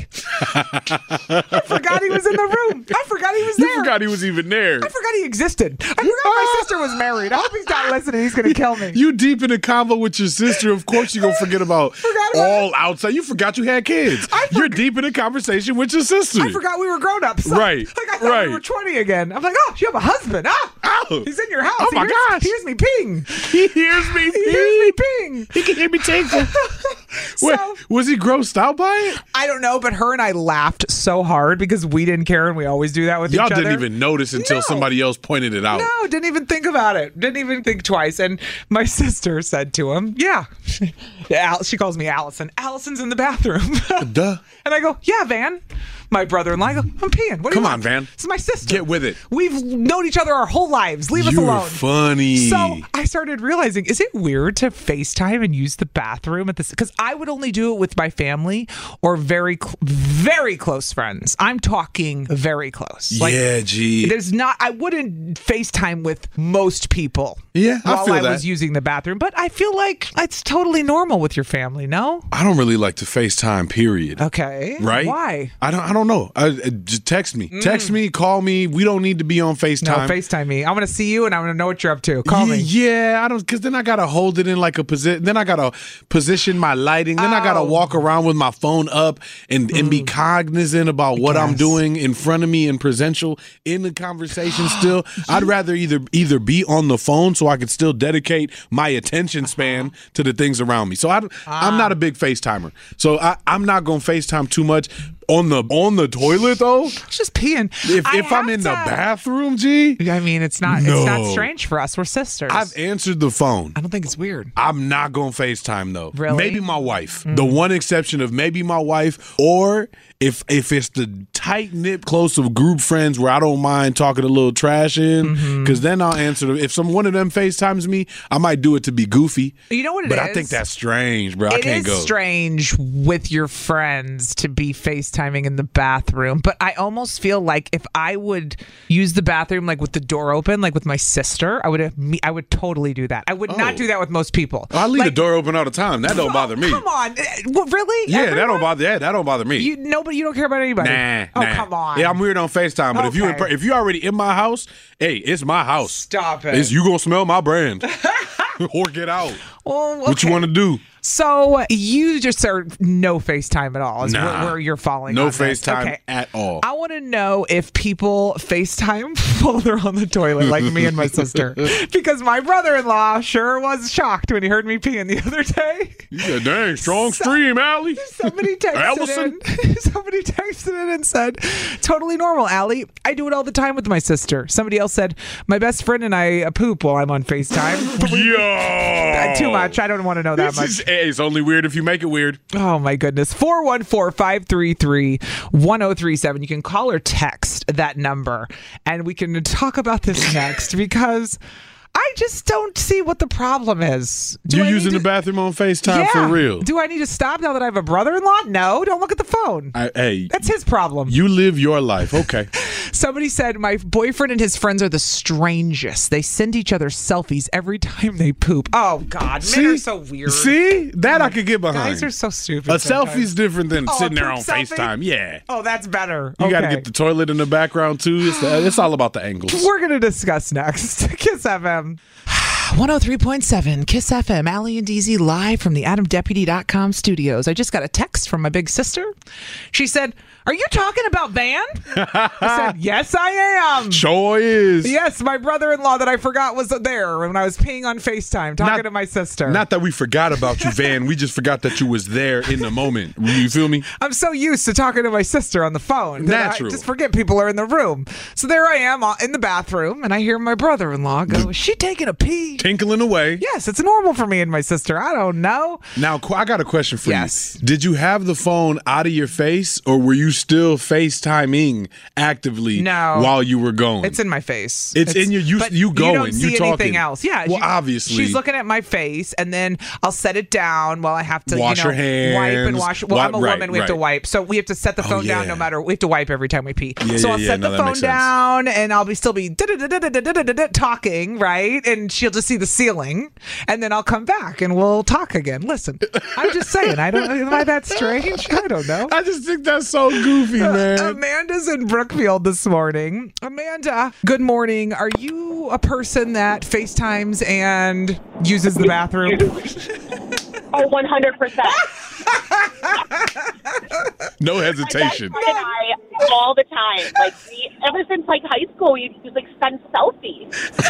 I forgot he was in the room. I forgot he was there. You forgot he was even there. I forgot he existed. I forgot my sister was married. I hope he's not listening. He's going to kill me. You deep in a convo with your sister. Of course you're going to forget about all outside. You forgot you had kids. You're deep in a conversation with your sister. I forgot we were grown-ups. Right. Like I thought we were 20 again. I'm like, you have a husband. He's in your house. Oh, my gosh. He hears me ping. He hears me ping. He can hear me tinkle. Wait, was he grossed out by it? I don't know, but her and I laughed so hard because we didn't care, and we always do that with each other. Y'all didn't even notice until somebody else pointed it out. No, didn't even think about it. Didn't even think twice. And my sister said to him, she calls me Allison. Allison's in the bathroom. Duh. And I go, yeah, Van. My brother-in-law, I go, I'm peeing. What do you want? Come on, Van. This is my sister. Get with it. We've known each other our whole lives. Leave us alone. You're funny. So I started realizing, is it weird to FaceTime and use the bathroom at this? Because I would only do it with my family or very close friends. I'm talking very close. There's not. I wouldn't FaceTime with most people. Yeah, I feel that. While I was using the bathroom, but I feel like it's totally normal with your family. No, I don't really like to FaceTime. Period. Okay, right? Why? I don't know. Just text me. Text me. Call me. We don't need to be on FaceTime. No, FaceTime me. I want to see you, and I want to know what you're up to. Call me. Yeah, I don't, because then I gotta hold it in like a position. Then I gotta position my lighting. Then I gotta walk around with my phone up and be cognizant about what I'm doing in front of me and presential in the conversation. Still, I'd rather either be on the phone so I could still dedicate my attention span to the things around me. So I'm not a big FaceTimer. So I'm not gonna FaceTime too much. On the toilet though, it's just peeing. If I'm in the bathroom, G, I mean, it's not strange for us. We're sisters. I've answered the phone. I don't think it's weird. I'm not gonna FaceTime though. Really? Maybe my wife. The one exception of maybe my wife, or if it's the tight knit close of group friends where I don't mind talking a little trash in, because then I'll answer them. If one of them FaceTimes me, I might do it to be goofy. You know what it is? But I think that's strange, bro. I can't go. It is strange with your friends to be FaceTiming in the bathroom, but I almost feel like if I would use the bathroom like with the door open, like with my sister, I would totally do that. I would not do that with most people. I leave the door open all the time. That don't bother me. Come on, really? Yeah, that don't bother me. But you don't care about anybody. Nah. Come on. Yeah, I'm weird on FaceTime, but if you're already in my house, hey, it's my house. Stop it. You gonna smell my brand or get out. Well, okay. What you want to do? So you just are no FaceTime at all is where you're falling No on this. FaceTime at all. I want to know if people FaceTime while they're on the toilet like me and my sister. Because my brother-in-law sure was shocked when he heard me peeing the other day. You said, dang, strong stream, Allie. Somebody texted in and said, totally normal, Allie. I do it all the time with my sister. Somebody else said, my best friend and I poop while I'm on FaceTime. Yo! Too much. I don't want to know that much. It's only weird if you make it weird. Oh, my goodness. 414-533-1037. You can call or text that number, and we can talk about this next because I just don't see what the problem is. You're using the bathroom on FaceTime for real? Do I need to stop now that I have a brother-in-law? No, don't look at the phone. Hey. That's his problem. You live your life. Okay. Somebody said, my boyfriend and his friends are the strangest. They send each other selfies every time they poop. Oh, God. Men are so weird. See? That I could get behind. Guys are so stupid. A selfie's different than sitting there on selfie? FaceTime. Yeah. Oh, that's better. You got to get the toilet in the background, too. It's all about the angles. We're going to discuss next. Kiss FM. 103.7 Kiss FM, Allie and DZ live from the AdamDeputy.com studios. I just got a text from my big sister. She said, are you talking about Van? I said, yes, I am. Sure is. Yes, my brother-in-law that I forgot was there when I was peeing on FaceTime talking to my sister. Not that we forgot about you, Van. We just forgot that you was there in the moment. You feel me? I'm so used to talking to my sister on the phone. Natural. I just forget people are in the room. So there I am in the bathroom, and I hear my brother-in-law go, is she taking a pee? Tinkling away. Yes, it's normal for me and my sister. I don't know. Now, I got a question for you. Did you have the phone out of your face, or were you still FaceTiming actively while you were going? It's in my face. It's in your you going. You don't see anything else. Yeah. Well, obviously. She's looking at my face, and then I'll set it down while I have to wash your hands, wipe and wash. Well, I'm a woman. We have to wipe. So we have to set the phone down no matter. We have to wipe every time we pee. So I'll set the phone down, and I'll still be talking, right? And she'll just see the ceiling, and then I'll come back and we'll talk again. Listen, I'm just saying, am I that strange? I don't know. I just think that's so goofy, man. Amanda's in Brookfield this morning. Amanda, good morning. Are you a person that FaceTimes and uses the bathroom? Oh, 100%. No hesitation. My best friend and I, all the time. Like, ever since high school, we just send selfies.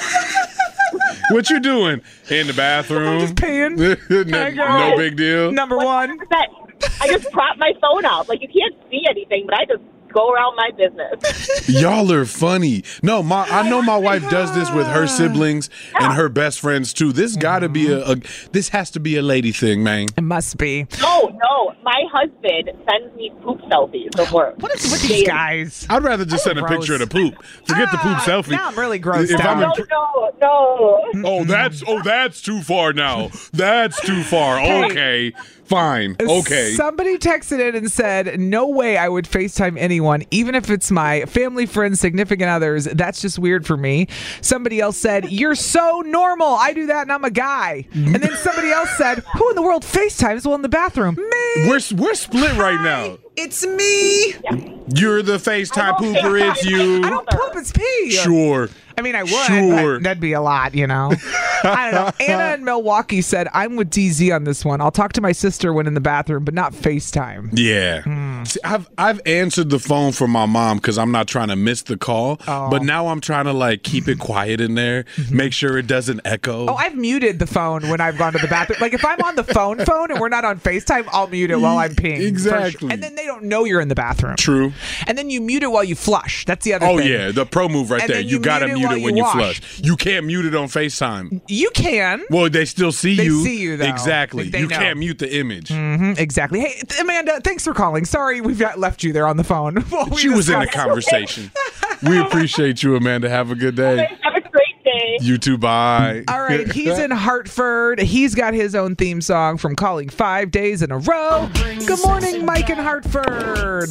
What you doing in the bathroom? I'm just peeing. No big deal. Number 1. I just prop my phone out. Like, you can't see anything, but I just go around my business. Y'all are funny. No, I know my wife does this with her siblings and her best friends too. This gotta be this has to be a lady thing, man. It must be. No. My husband sends me poop selfies at work. What is with these guys? I'd rather just send a picture of the poop. Forget the poop selfie. Now I'm really grossed out. No. Oh, that's too far now. That's too far. Okay. Fine. Okay. Somebody texted in and said, no way I would FaceTime anyone, even if it's my family, friends, significant others. That's just weird for me. Somebody else said, you're so normal. I do that and I'm a guy. And then somebody else said, who in the world FaceTimes while in the bathroom? Me. We're split right now. It's me. You're the FaceTime pooper. It's you. I don't poop. It's pee. Sure. I mean, I would, but that'd be a lot, I don't know. Anna in Milwaukee said, I'm with DZ on this one. I'll talk to my sister when in the bathroom, but not FaceTime. Yeah. See, I've answered the phone for my mom because I'm not trying to miss the call, but now I'm trying to keep it quiet in there, make sure it doesn't echo. Oh, I've muted the phone when I've gone to the bathroom. Like if I'm on the phone and we're not on FaceTime, I'll mute it while I'm peeing. Exactly. And then they don't know you're in the bathroom. True. And then you mute it while you flush. That's the other thing. Oh, yeah. The pro move right there. You got to mute it when you flush. You can't mute it on FaceTime. You can. Well, they still see you. They see you, though. Exactly. You can't mute the image. Exactly. Hey, Amanda, thanks for calling. Sorry we've left you there on the phone. She was in the conversation. We appreciate you, Amanda. Have a good day. Have a great day. You too. Bye. All right. He's in Hartford. He's got his own theme song from Calling 5 days in a row. Good morning, Mike in Hartford.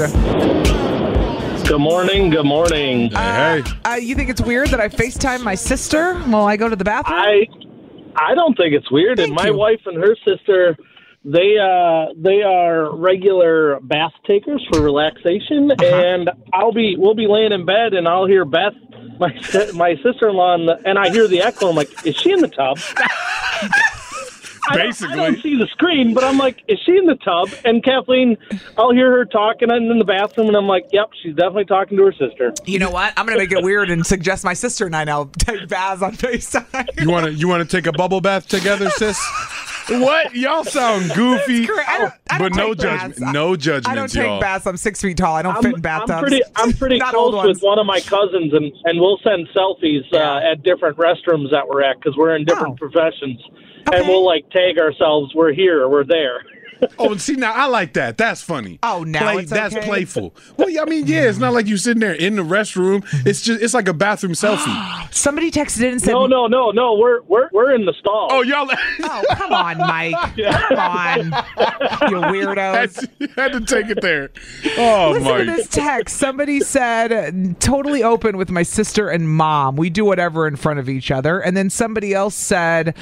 Good morning. Good morning. Hey. You think it's weird that I FaceTime my sister while I go to the bathroom? I don't think it's weird. And my wife and her sister, they are regular bath takers for relaxation. And we'll be laying in bed, and I'll hear Beth, my sister-in-law, and I hear the echo. I'm like, is she in the tub? Basically. I don't see the screen, but I'm like, is she in the tub? And Kathleen, I'll hear her talking in the bathroom, and I'm like, yep, she's definitely talking to her sister. You know what? I'm going to make it weird and suggest my sister and I now take baths on FaceTime. You want to take a bubble bath together, sis? What? Y'all sound goofy. But no judgment. No judgment, I don't take y'all. baths. I'm 6 feet tall. I don't fit in bathtubs. I'm pretty close with one of my cousins, and we'll send selfies at different restrooms that we're at because we're in different professions. Okay. And we'll tag ourselves. We're here. We're there. Oh, see, now I like that. That's funny. Oh, now it's that's okay. Playful. Well, I mean, it's not like you sitting there in the restroom. It's like a bathroom selfie. Somebody texted in and said, No. We're in the stall. Oh, y'all. Oh, come on, Mike. Come on, you weirdos. You had to take it there. Oh, Listen Mike. to this text. Somebody said, totally open with my sister and mom. We do whatever in front of each other. And then somebody else said,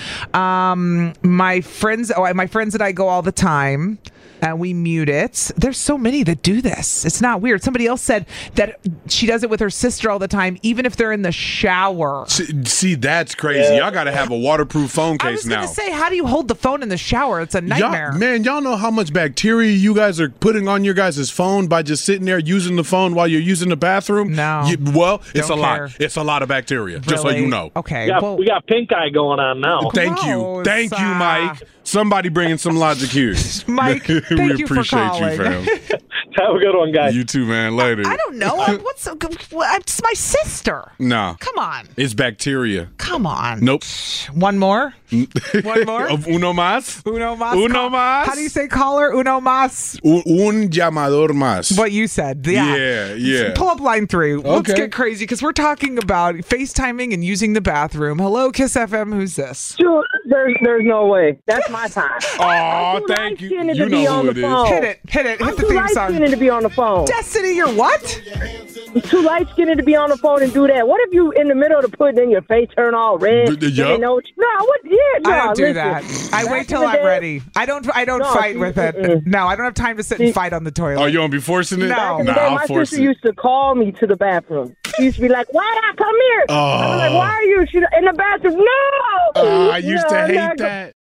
my friends and I go all the time. And we mute it. There's so many that do this. It's not weird. Somebody else said that she does it with her sister all the time, even if they're in the shower. See, that's crazy. Y'all got to have a waterproof phone case now. I was going to say, how do you hold the phone in the shower? It's a nightmare. Y'all know how much bacteria you guys are putting on your guys' phone by just sitting there using the phone while you're using the bathroom? No. It's a lot. It's a lot of bacteria, just so you know. Okay. We got pink eye going on now. Thank you, Mike. Somebody bringing some logic here. Mike, thank you for calling. You, fam. Have a good one, guys. You too, man. Later. I don't know. It's my sister. No. Come on. It's bacteria. Come on. Nope. One more? One more? Uno más? Uno más? Uno más? How do you say caller? Uno más? Un llamador más. What you said. Yeah. Pull up line 3. Okay. Let's get crazy because we're talking about FaceTiming and using the bathroom. Hello, Kiss FM. Who's this? Sure, there's no way. That's my time. Oh, thank you. You know who it is. Hit it. Hit the theme song. I'm too light-skinned to be on the phone. Destiny, you're what? I'm too light-skinned to be on the phone and do that. What if you in the middle of the pudding and your face turn all red? Yep. I don't do that. I wait till I'm ready. I don't fight with it. No, I don't have time to sit and fight on the toilet. Oh, you won't be forcing it? No. My sister used to call me to the bathroom. She used to be like, "Why not come here?" I was like, "Why are you in the bathroom?" No. I used to hate that.